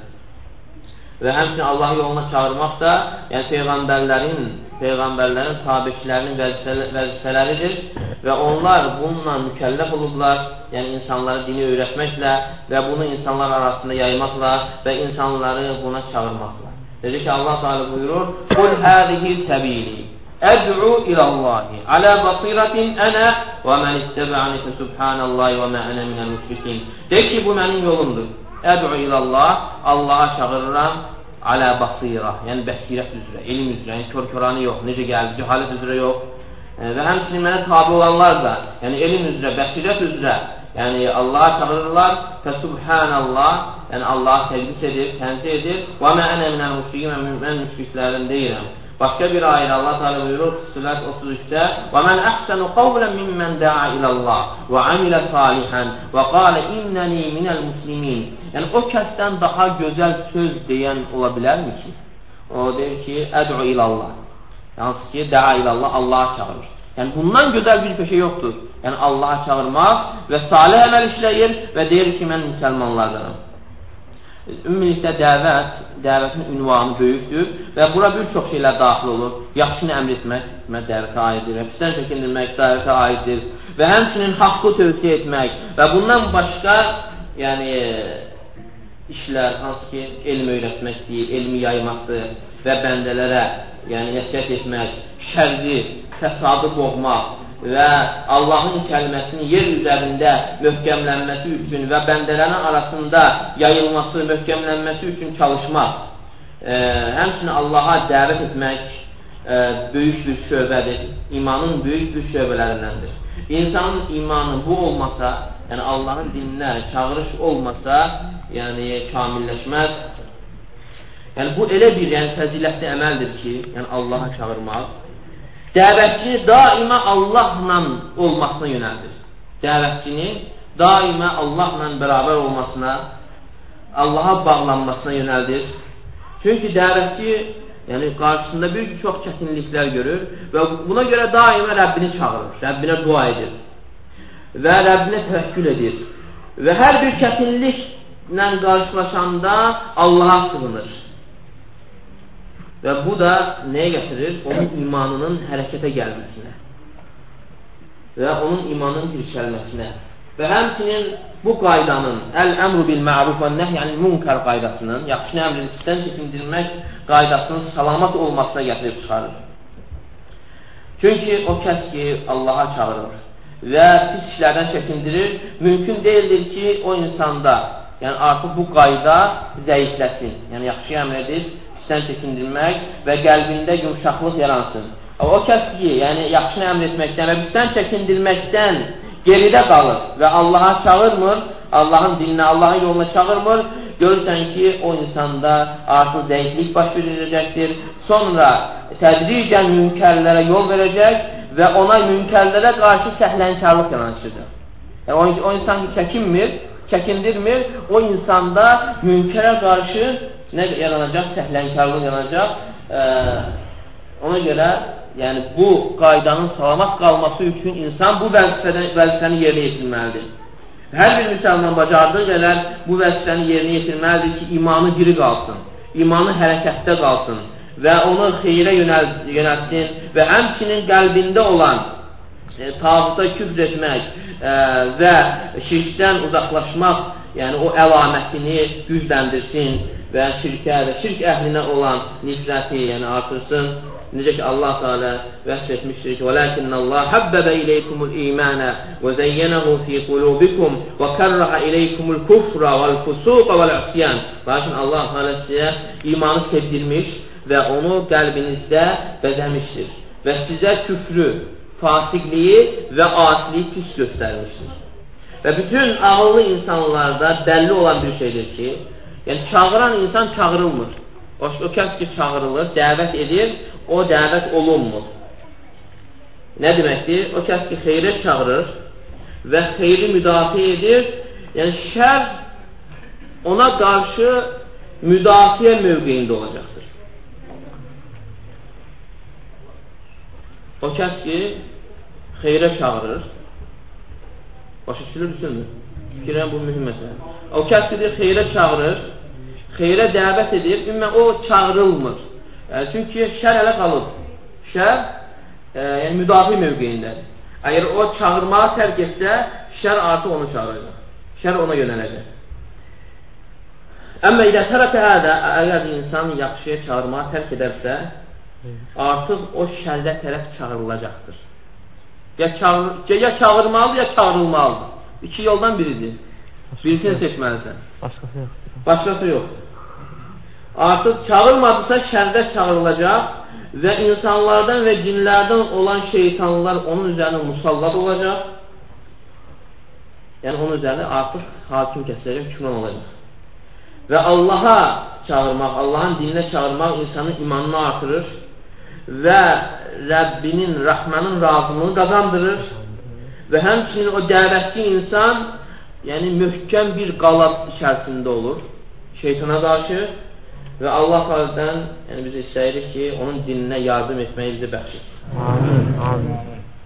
S1: Və həmçinin Allah yoluna çağırmaq da yəni, peyğəmbərlərin, peyğəmbərlərin, tabiçilərinin vəzifələridir və onlar bununla mükəlləf olublar, yəni insanları dini öyrətməklə və bunu insanlar arasında yaymaqla və insanları buna çağırmaqla. Dedi ki, Allah Teala buyurur: "Qul hadihi sabili ad'u ilallahi ala basiratin ana və men ittaba'ani subhanallahi və ma ana minel müşrikin." De ki, bu mənim yolumdur. Ad'u ilallah, Allaha çağırıram. Alə basira, yəni bəsirət üzrə, elm üzrə, yəni kör-köranı yox, necə gəldi, cəhalət üzrə yox. E, və həmçinin mənə tabi olanlar da, yəni elm üzrə, bəsirət üzrə, yəni Allaha çağırırlar, fəsubhanallah, yəni Allaha təqdis edir, tənzih edir, və mə ənə minəl müşrikin, mən müşriklərdən deyirəm. Başqa bir ayədə Allah Teala buyurur, Surə otuz üçdə: "Və men ahsanu qawlan mimmen da'a ilallah və amila salihan və qala innani minel muslimin." Yəni o kəsdən daha gözəl söz deyən ola bilərmi ki? O deyir ki, "Əd'u ilallah." Yəni ki, da'a ilallah, Allaha çağırır. Yəni bundan gözəl bir peşə yoxdur. Yəni Allaha çağırmaq və salih əməl işləyir və deyir ki, mən müsəlmanlardanam. Ümumilikdə dəvət, dəvətin ünvanı böyükdür və bura bir çox şeylər daxil olur. Yaxşını əmr etmək, dəvətə aiddir, pisdən çəkindirmək, dəvətə aiddir və həmçinin haqqı tövsiyə etmək və bundan başqa yəni işlər, hansı ki, elm öyrətməkdir, elmi yaymaqdır və bəndələrə, yəni nəsihət etmək, şərri, fəsadı boğmaq və Allahın kəlməsinin yer üzərində möhkəmlənməsi üçün və bəndələrin arasında yayılması, möhkəmlənməsi üçün çalışmaq, e, həmçinin Allaha dəvət etmək e, böyük bir şöbədir, imanın böyük bir şöbələrindəndir. İnsanın imanı bu olmasa, yəni Allahın dininə çağırış olmasa, yəni kamilləşməz. Yəni bu elə bir yəni, fəzilətli əməldir ki, yəni Allaha çağırmaq. Dəvətçini daima Allahla olmasına yönəldir. Dəvətçini daima Allahla bərabər olmasına, Allaha bağlanmasına yönəldir. Çünki dəvətçi yəni, qarşısında bir çox çətinliklər görür və buna görə daima Rəbbini çağırır, Rəbbinə dua edir və Rəbbinə təvəkkül edir və hər bir çətinliklə qarşılaşanda Allaha sığınır. Və bu da nəyə gətirir? Onun imanının hərəkətə gəlməsinə və onun imanının dirçəlməsinə və həmçinin bu qaydanın əl-əmru bil-ma'ruf və nəhy-ənil munkar qaydasının, yaxşı əmrin istən çəkindirmək qaydasının salamat olmasına gətirib çıxarır. Çünki o kəs ki, Allaha çağırır və pis işlərdən çəkindirir, mümkün deyildir ki, o insanda, yəni artıq bu qayda zəifləsin, yəni yaxşı əmr edir, pisdən çəkindirmək və qəlbində yumşaqlıq yaransın. O kəs ki, yəni yaxşı əmr etməkdən və pisdən çəkindirməkdən geridə qalır və Allaha çağırmır, Allahın dininə, Allahın yoluna çağırmır, görürsən ki, o insanda artıq zəiflik baş verəcəkdir, sonra tədricən münkərlərə yol verəcək və ona münkərlərə qarşı səhlənkarlıq yaranışıdır. Yəni, o, o insan ki, çəkinmir, çəkindirmir, o insanda münkərə qarşı nə yaranacaq? Səhlənkarlıq yaranacaq. Ee, ona görə yəni, bu qaydanın salamat qalması üçün insan bu vəzifəni yerinə yetirməlidir. Hər bir müsəlman bacardığı qədər bu vəzifəni yerinə yetirməlidir ki, imanı diri qalsın, imanı hərəkətdə qalsın və onu xeyrə yönəl yönəlsin və həmçinin qəlbində olan e, tağuta küfr etmək e, və şirkdən uzaqlaşmaq, yəni o əlamətini gücləndirsin və şirkə və şirk əhlinə olan nifrəti yəni artırsın. Necə ki Allah Teala vəsf etmişdir ki: "Velakinnallah habbaba ileykumul imana ve zeyyenahu fi kulubikum ve keraha ileykumul kufra vel fusuqa vel isyan." Lakin Allah Teala sizə imanı sevdirmiş və onu qəlbinizdə bəzəmişdir və sizə küfrü, fasiqliyi və asiliyi pis göstərmişdir. Və bütün ağıllı insanlarda bəlli olan bir şeydir ki, yəni çağıran insan çağırılmır. O, o kəs ki çağırılır, dəvət edir, o dəvət olunmur. Nə deməkdir? O kəs ki xeyrə çağırır və xeyri müdafiə edir, yəni şər ona qarşı müdafiə mövqeyində olacaqdır. O kəs ki xeyrə çağırır, başa düşülür, düşünmür. Fikirən bu mühüm məsələ. O kəs ki xeyrə çağırır, xeyrə dəvət edir, ümumən o çağırılmır. Yəni, çünki şər hələ qalıb. Şər e, yəni, müdafi mövqeyindədir. Əgər o çağırmağı tərk etsə, şər artıq onu çağıracaq. Şər ona yönələcək. Əmmə ilə tərəkə hədə, əgər insan yaxşıya çağırmağı tərk edərsə, artıq o şərdə tərəf çağırılacaqdır. Ya, çağır, ya çağırmalıdır, ya çağırılmalıdır. İki yoldan biridir. Birisini seçməlisən. Başqası yox. Başqası yox. Artıq çağırmadısa şərdə çağırılacaq və insanlardan və cinlərdən olan şeytanlar onun üzərində musallat olacaq. Yəni onun üzərində artıq hakim kəsiləcək, hükmran olacaq. Və Allaha çağırmaq, Allahın dininə çağırmaq insanın imanını artırır və Rəbbinin, Rəhmənin razılığını qazandırır və həmçinin o dəvətçi insan yəni möhkəm bir qalab içərisində olur şeytana qarşı və Allah Teala'dan yəni biz istəyirik ki, onun dininə yardım etməyi bizi bəxş etsin. Amin. Amin.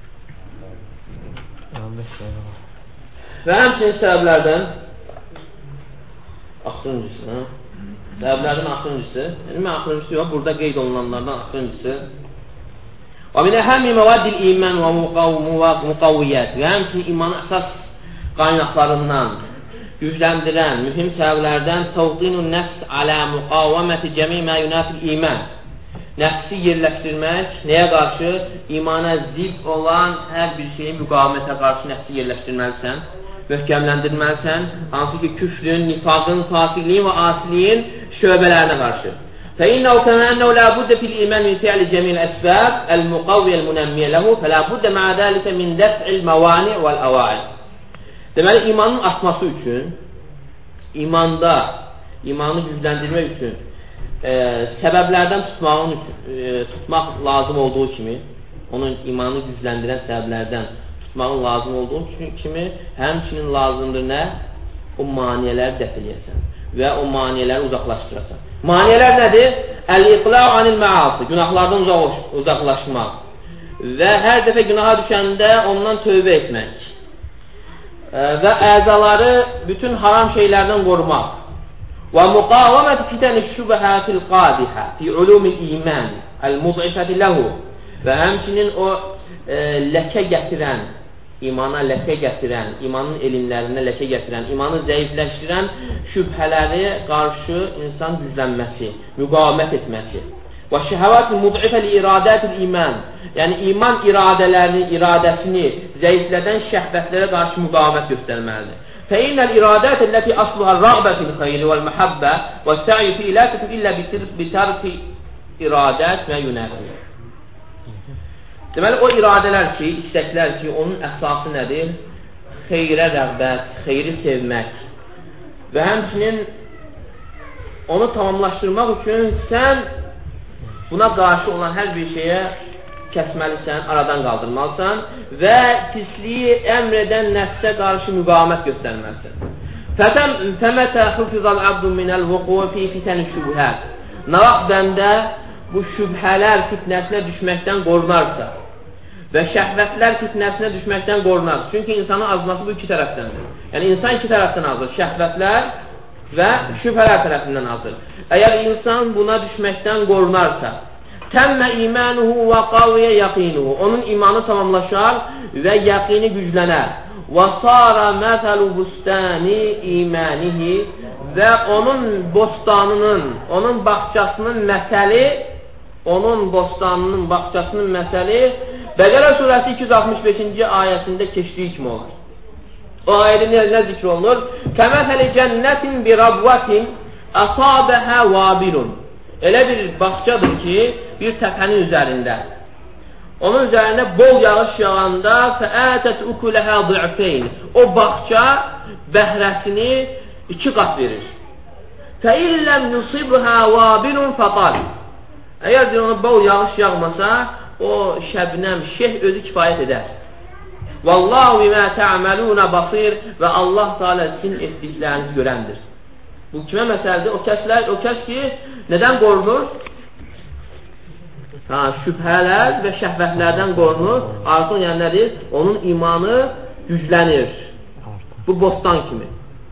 S1: Və həmçinin səbəblərdən axırıncısı, səbəblərdən axırıncısı, yəni mən axırıncısı yox, burada qeyd olunanlardan axırıncısı və min əhəmmi məvaddil iman və müqavviyyət və həmçinin imanın əsas qaynaqlarından gücləndirən mühüm səbəblərdən təvqinun nəfs alə müqavəməti cəmi mə yunafil iman. Nəfsi yerləşdirmək, nəyə qarşı? İmana zidd olan hər bir şeyin müqavimətə qarşı nəfsi yerləşdirməlisən, möhkəmləndirməlisən, hansı ki, küfrün, nifaqın, fasiqliyin və asiliyin şöbələrinə qarşı. فَإِنَّهُ كَمَا أَنَّهُ لَا بُدَّ فِي الْإِيمَانِ مِنْ فِعْلِ جَمِيعِ الْأَسْبَابِ الْمُقَوِّيَةِ الْمُنَمِّيَةِ لَهُ فَلَا بُدَّ مَعَ ذَلِكَ مِنْ دَفْعِ الْمَوَانِعِ وَالْأَوَائِلِ. Deməli, imanın artması üçün, imanda, imanı gücləndirmək üçün e, səbəblərdən tutmağın, e, tutmaq lazım olduğu kimi, onun imanı gücləndirən səbəblərdən tutmağın lazım olduğu kimi, həmçinin lazımdır nə? O maniyələri dəf eləyəsən və o maniyələri uzaqlaşdırasan. Maniyələr nədir? Əl-iqla'u anil məasi, günahlardan uzaqlaşmaq və hər dəfə günaha düşəndə ondan tövbə etmək və əzaları bütün haram şeylərdən qorumaq və müqavəmət fitəni şübhətil qadihə fi ulumil iman əl-mud'ifəti ləhu və həmçinin o e, ləkə gətirən, imana ləkə gətirən, imanın elmlərinə ləkə gətirən, imanı zəifləşdirən şübhələri qarşı insan güclənməsi, müqavimət etməsi. Və şəhəvətin mud'ifəli iradətil iman, yəni iman iradələrini, iradəsini zəiflədən şəhvətlərə qarşı müqavimət göstərməlidir. Fəinnəl iradət əlləti asluha rəğbətil xeyri vəl məhəbbə və sə'i fi ilə tətib illə bitərki iradət və yunəfi. Deməli, o iradələr ki, istəklər ki, onun əsası nədir? Xeyrə rəğbət, xeyri sevmək və həmçinin onu tamamlaşdırmaq üçün sən buna qarşı olan hər bir şeyə kəsməlisən, aradan qaldırmalısan və pisliyi əmr edən nəfsə qarşı müqavimət göstərməlisən. Fəmətə xüfizal abdun minəl vuqu fi fitəni şübhət. Nə vaxt bəndə bu şübhələr fitnəsinə düşməkdən qorunarsa və şəhvətlər fitnəsinə düşməkdən qorunarsa. Çünki insanın azması bu iki tərəfdəndir. Yəni, insan iki tərəfdən azır. Şəhvətlər və şübhələr tərəfindən azır. Əgər insan buna düşməkdən qorunarsa, təmmə imanuhu və qaviyə yaqinuhu. Onun imanı tamamlaşar və yaqini güclənər. Və sara məsəlu bustani imanihi və onun bostanının, onun bağçasının məsəli, onun bostanının bağçasının məsəli Bəqərə surəsi iki yüz altmış beşinci ayəsində keçdiyi kimi olur. O ayədə nə zikr olunur? Kəməsəli cənnətin bir rabvatin əsabəhə vabilun. Elə bir bağçadır ki, bir təpənin üzərində. Onun üzərində bol yağış yağanda fəətət ukuləhə dı'feyn. O bağça bəhrəsini iki qat verir. Fəilləm yusibhə vabilun fəqal. Əgər deyir, ona bol yağış yağmasa, o şəbnəm, şeh özü kifayət edər. Vallahu bimə tə'məlunə basir və Allah Teala sizin etdiklərinizi görəndir. Bu kimə məsələdir? O kəslər, o kəs ki, nədən qorunur? Ha, şübhələr və şəhvətlərdən qorunur. Artıq yəni nədir? Onun imanı güclənir. Bu bostan kimi.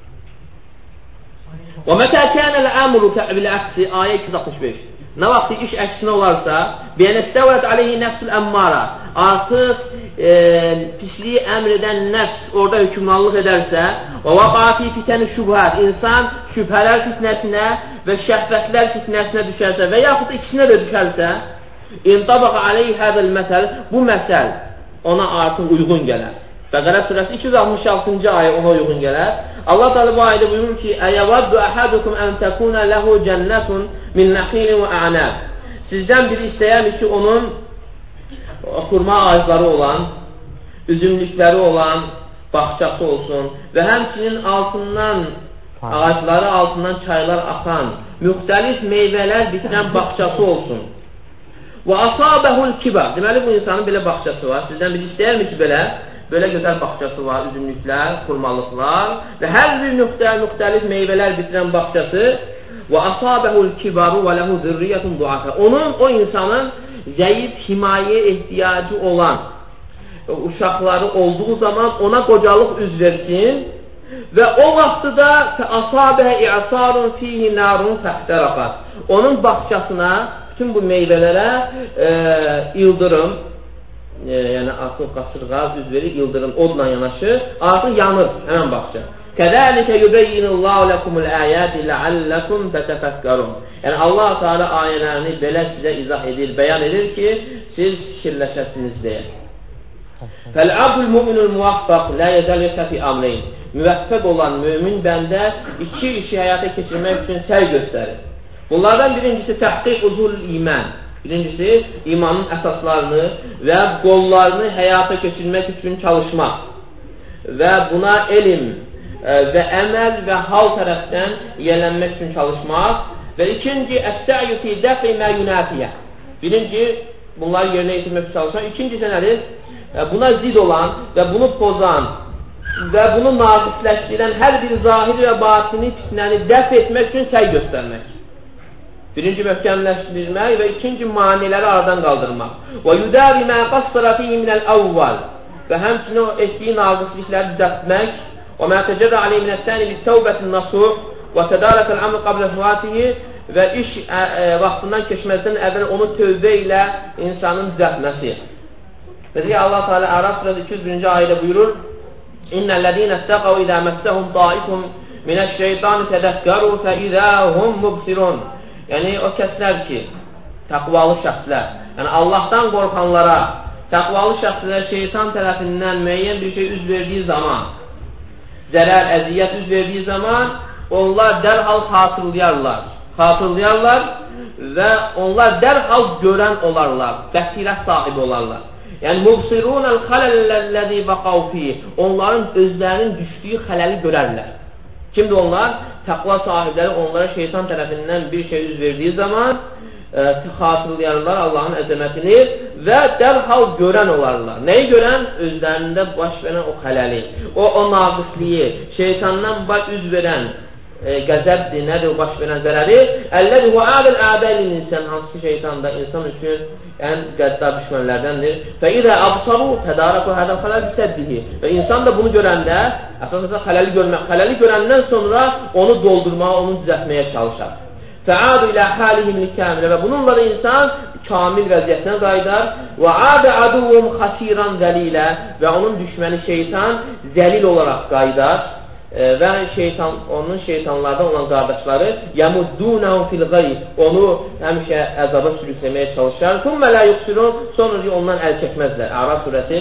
S1: Və mətə kənəl əmru bil əksi ayə iki yüz altmış beş. Nə vaxt iş əksinə olarsa, biyənəstəvət aleyhi nəfsul əmmara, artıq e, pisliyi əmr edən nəfs orada hükümranlıq edərsə, və vaqati fitəni şübhət, insan şübhələr fitnəsinə və şəhvətlər fitnəsinə düşərsə və yaxud ikisinə də düşərsə, intabaqa aleyhi həzəl məsəl, bu məsəl ona artıq uyğun gələr. Bəqərə surəsi iki yüz altmış altıncı ayə ona uyğun gələr. Allah Teala bu ayədə buyurur ki: "Əyəvəddu əhadukum ən təkuna lehu cennetun min naxilin və a'nab." Sizdən biri istəyərmi ki, onun xurma ağacları olan, üzümlükləri olan bağçası olsun və həmçinin altından ağacları altından çaylar axan, müxtəlif meyvələr bitirən bağçası olsun. Və asabəhul kibar. Deməli bu insanın belə bağçası var. Sizdən biri istəyərmi ki, belə Belə gözəl bağçası var, üzümlüklər, xurmalıqlar və hər bir müxtəlif, müxtəlif meyvələr bitirən bağçası və asabəhul kibaru və ləhu zürriyyətun duafə. Onun, o insanın zəif himayə ehtiyacı olan uşaqları olduğu zaman ona qocalıq üz versin və o vaxtı da asabəhə i'sarun fihi narun fəhtərəfət. Onun bağçasına, bütün bu meyvələrə e, ildırım, E, yəni artıq qasırğa üz verir, yıldırım, odla yanaşı, artıq yanır həmən bağça. Kəzəlikə yubeyyinullahu lekumul ayati la'allakum tetefekkerun. Yəni Allah Teala ayələrini belə sizə izah edir, bəyan edir ki, siz fikirləşəsiniz deyə. Fəl-abdul mu'minul muvaffaq la yezal fi amrayn. Müvəffəq olan mömin bəndə iki işi həyata keçirmək üçün səy göstərir. Bunlardan birincisi təhqiq uzul iman. Birincisi imanın əsaslarını və qollarını həyata keçirmək üçün çalışmaq və buna elm və əməl və hal tərəfdən yiyələnmək üçün çalışmaq və ikinci əs-sə'yu fi dəfi mə yunafiyə. Birinci bunları yerinə yetirmək üçün çalışmaq. İkincisi nədir? Buna zid olan və bunu pozan və bunu naqisləşdirən hər bir zahiri və batini fitnəni dəf etmək üçün səy göstərmək. Birinci möhkəmləşdirmək və ikinci maniləri aradan qaldırmaq. Və yudavi mə qassara fihi minəl əvvəl və həmçinin o etdiyi naqislikləri düzəltmək və mə təcədə aleyh minəs-səni bi-təvbətin nasuh və tədarəkəl əmr qablə hüvatihi və iş ə, ə, vaxtından keçməzdən əvvəl onu tövbə ilə insanın düzəltməsi. Dedi ki, Allah Teala Ərəf surəsi iki yüz birinci ayədə buyurur: İnnellezîne istaqav izâ messehum taifun mineşşeytani tedekkeru fe izâ hum mubsirun. Yəni o kəslər ki, təqvalı şəxslər, yəni Allahdan qorxanlara, təqvalı şəxslərə şeytan tərəfindən müəyyən bir şey üz verdiyi zaman, zərər, əziyyət üz verdiyi zaman, onlar dərhal xatırlayarlar, xatırlayarlar və onlar dərhal görən olarlar, bəsirət sahibi olarlar. Yəni, mubsirunəl xələlləzi vəqav fiyh, onların özlərinin düşdüyü xələli görərlər. Kimdir onlar? Təqva sahibləri onlara şeytan tərəfindən bir şey üz verdiyi zaman e, xatırlayarlar Allahın əzəmətini və dərhal görən olarlar. Nəyi görən? Özlərində baş verən o xələli, o, o naqisliyi, şeytandan baş üz verən e, qəzəbdir, nədir o baş verən zərəri? Əlləzi huvə ədəl ədəlin insan, hansı ki şeytan da insan üçün ən qəddar düşmənlərdəndir. Və idə absaru tədarəku hədəl xələl bisəddihi. Və insan da bunu görəndə, əsasında xələli görmək, xələli görəndən sonra onu doldurmağa, onu düzəltməyə çalışar. Fəadu ilə halihim likəmilə və bununla da insan kamil vəziyyətinə qaydar. Və adə aduvum xasiran zəlilə və onun düşməni şeytan zəlil olaraq qaydar. Və şeytan, onun şeytanlardan olan qardaşları yəmuddunəhu fil qayb, onu həmişə əzaba sürükləməyə çalışar. Thumma la yuqsirun, sonra ondan əl çəkməzlər. Ərəf surəsi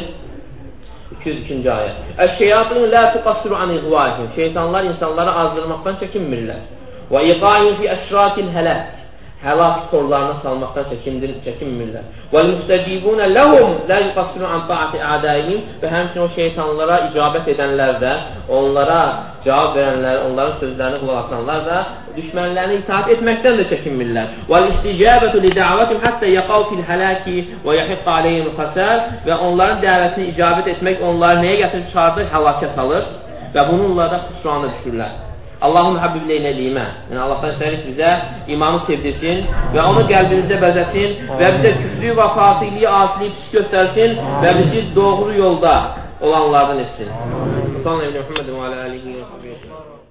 S1: iki yüz ikinci ayə. Əş-şeyatun la tuqassiru an iğvahim. Şeytanlar insanları azdırmaqdan çəkinmirlər. Və iqaim fi əşrakil həlak. Həlak torlarına salmaqdan çəkinmirlər. وَالْمُسْتَجِيبُونَ لَهُمْ لَا يُقَصِّرُونَ عَنْ طَاعَةِ أَعْدَائِهِمْ və həmçinin o şeytanlara icabət edənlər də, onlara cavab verənlər, onların sözlərini qulaq asanlar da düşmənlərini itaat etməkdən də çəkinmirlər. وَالْاِسْتِجَابَةُ لِدَعْوَتِمْ حَتَّى يَقَوْ فِي الْهَلَاكِ وَيَحِقَّ عَلَيْهِمْ الْخَسَارِ və onların dəvətini icabət etmək onları nəyə gətirib çıxardır? Həlakət alır və bununla da xüsrana düşürlər. Allah'ın habibleyinə iman. Yəni Allah'tan istəyirik bizə imanı sevdirsin və onu qəlbimizdə bəzəsin və bizə küfrü və fasiliyi, asiliyi pis göstərsin və bizi doğru yolda olanlardan etsin. Sallallahu aleyhi ve sellem və alə alihi və